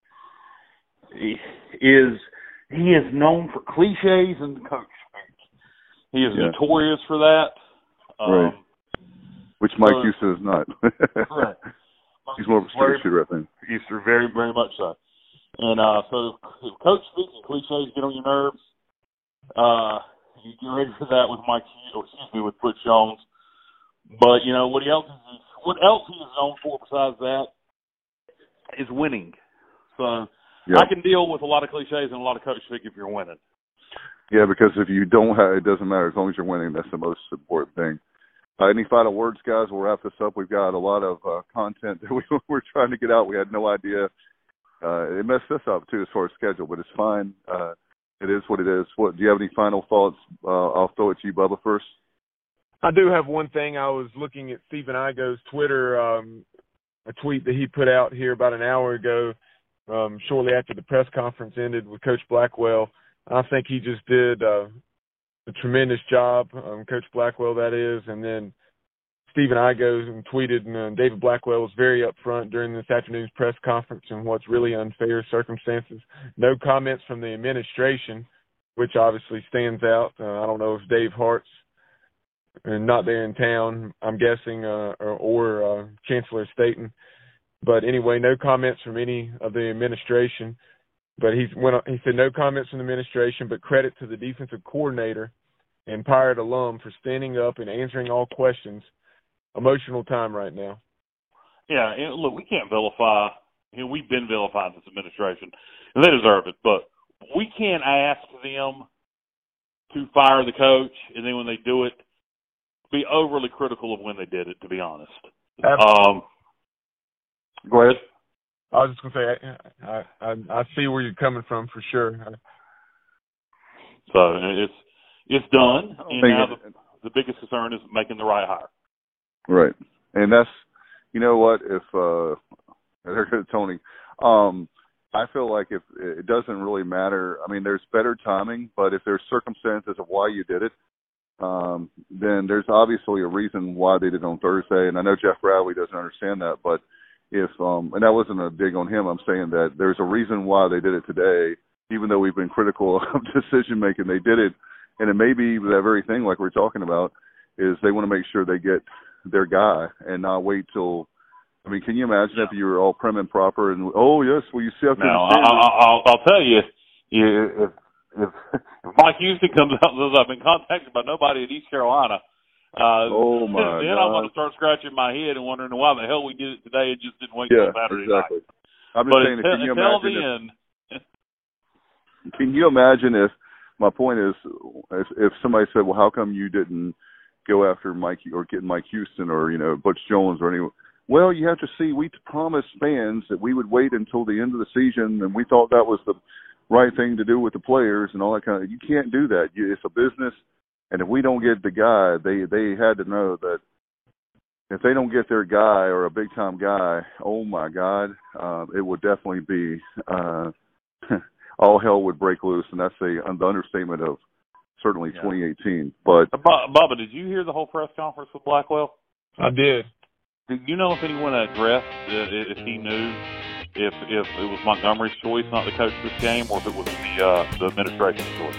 is he is known for cliches and coach speak. He is yeah. notorious for that. Um, right. Which Mike uh, Houston is not. Correct. He's more of a straight shooter, I think. He's very, very much so. And uh, so if coach speaks and cliches get on your nerves, uh, you get ready for that with Mike, or excuse me, with Butch Jones. But you know what else is what else he is known for besides that is winning. So yeah. I can deal with a lot of cliches and a lot of coach speak if you're winning. Yeah, because if you don't have, it doesn't matter as long as you're winning. That's the most important thing. Uh, any final words, guys? We'll wrap this up. We've got a lot of uh, content that we we're trying to get out. We had no idea. Uh, it messed us up too as far as schedule, but it's fine. Uh, it is what it is. What do you have any final thoughts? Uh, I'll throw it to you, Bubba, first. I do have one thing. I was looking at Stephen Igo's Twitter, um, a tweet that he put out here about an hour ago, um, shortly after the press conference ended with Coach Blackwell. I think he just did uh, a tremendous job, um, Coach Blackwell, that is. And then Stephen Igo tweeted, and uh, David Blackwell was very upfront during this afternoon's press conference in what's really unfair circumstances. No comments from the administration, which obviously stands out. Uh, I don't know if Dave Hart's uh, not there in town, I'm guessing, uh, or, or uh, Chancellor Staten. But anyway, no comments from any of the administration. But he's, went, he said no comments from the administration, but credit to the defensive coordinator and Pirate alum for standing up and answering all questions. Emotional time right now. Yeah, and look, we can't vilify. You know, we've been vilifying this administration, and they deserve it. But we can't ask them to fire the coach, and then when they do it, be overly critical of when they did it, to be honest. Um, go ahead. I was just going to say, I, I I see where you're coming from for sure. So it's it's done, and now the, the biggest concern is making the right hire. Right, and that's, you know what, if uh, there goes Tony. Um, I feel like if it doesn't really matter. I mean, there's better timing, but if there's circumstances of why you did it, um, then there's obviously a reason why they did it on Thursday. And I know Jeff Bradley doesn't understand that, but if um, and that wasn't a dig on him. I'm saying that there's a reason why they did it today, even though we've been critical of decision making. They did it, and it may be that very thing like we're talking about is they want to make sure they get their guy and not wait till. I mean, can you imagine if you were all prim and proper and, oh, yes, well, you see up to no, the I'll, I'll, I'll tell you, if, if, if Mike Houston comes out and says, I've been contacted by nobody in East Carolina, uh, oh my then God. I'm going to start scratching my head and wondering why the hell we did it today and just didn't wait yeah, until Saturday exactly. night. I'm just but saying, until, can you until imagine then, if, can you imagine if, my point is, if, if somebody said, well, how come you didn't go after Mike or get Mike Houston or, you know, Butch Jones or anyone? Well, you have to see, we promised fans that we would wait until the end of the season, and we thought that was the right thing to do with the players and all that kind of. You can't do that. You, it's a business, and if we don't get the guy, they they had to know that if they don't get their guy or a big time guy, oh my God, uh, it would definitely be uh, all hell would break loose, and that's the, the understatement of certainly yeah. twenty eighteen. But uh, Bubba, did you hear the whole press conference with Blackwell? I did. Do you know if anyone addressed uh, if he knew if if it was Montgomery's choice not to coach this game, or if it was the uh, the administration's choice?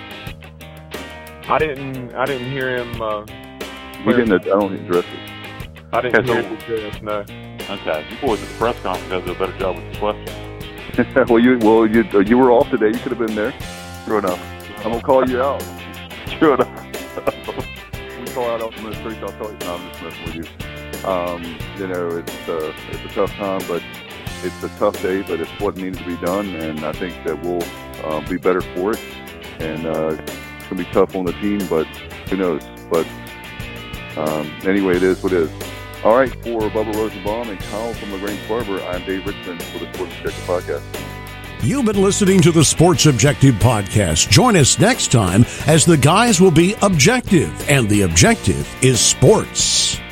I didn't. I didn't hear him. Uh, he didn't. I don't address it. I didn't okay, hear so, him address. No. Okay, you boys at the press conference got to do a better job with your questions. well, you well you you were off today. You could have been there. True enough. I'm gonna call you out. True enough. We call out off the administration. I'll tell you. No, I'm just messing with you. Um, you know, it's uh, it's a tough time, but it's a tough day, but it's what needs to be done, and I think that we'll uh, be better for it. And uh, it's going to be tough on the team, but who knows? But um, anyway, it is what it is. All right, for Bubba Rosenbaum and Kyle from LaGrange Barber, I'm Dave Richmond for the Sports Objective Podcast. You've been listening to the Sports Objective Podcast. Join us next time as the guys will be objective, and the objective is sports.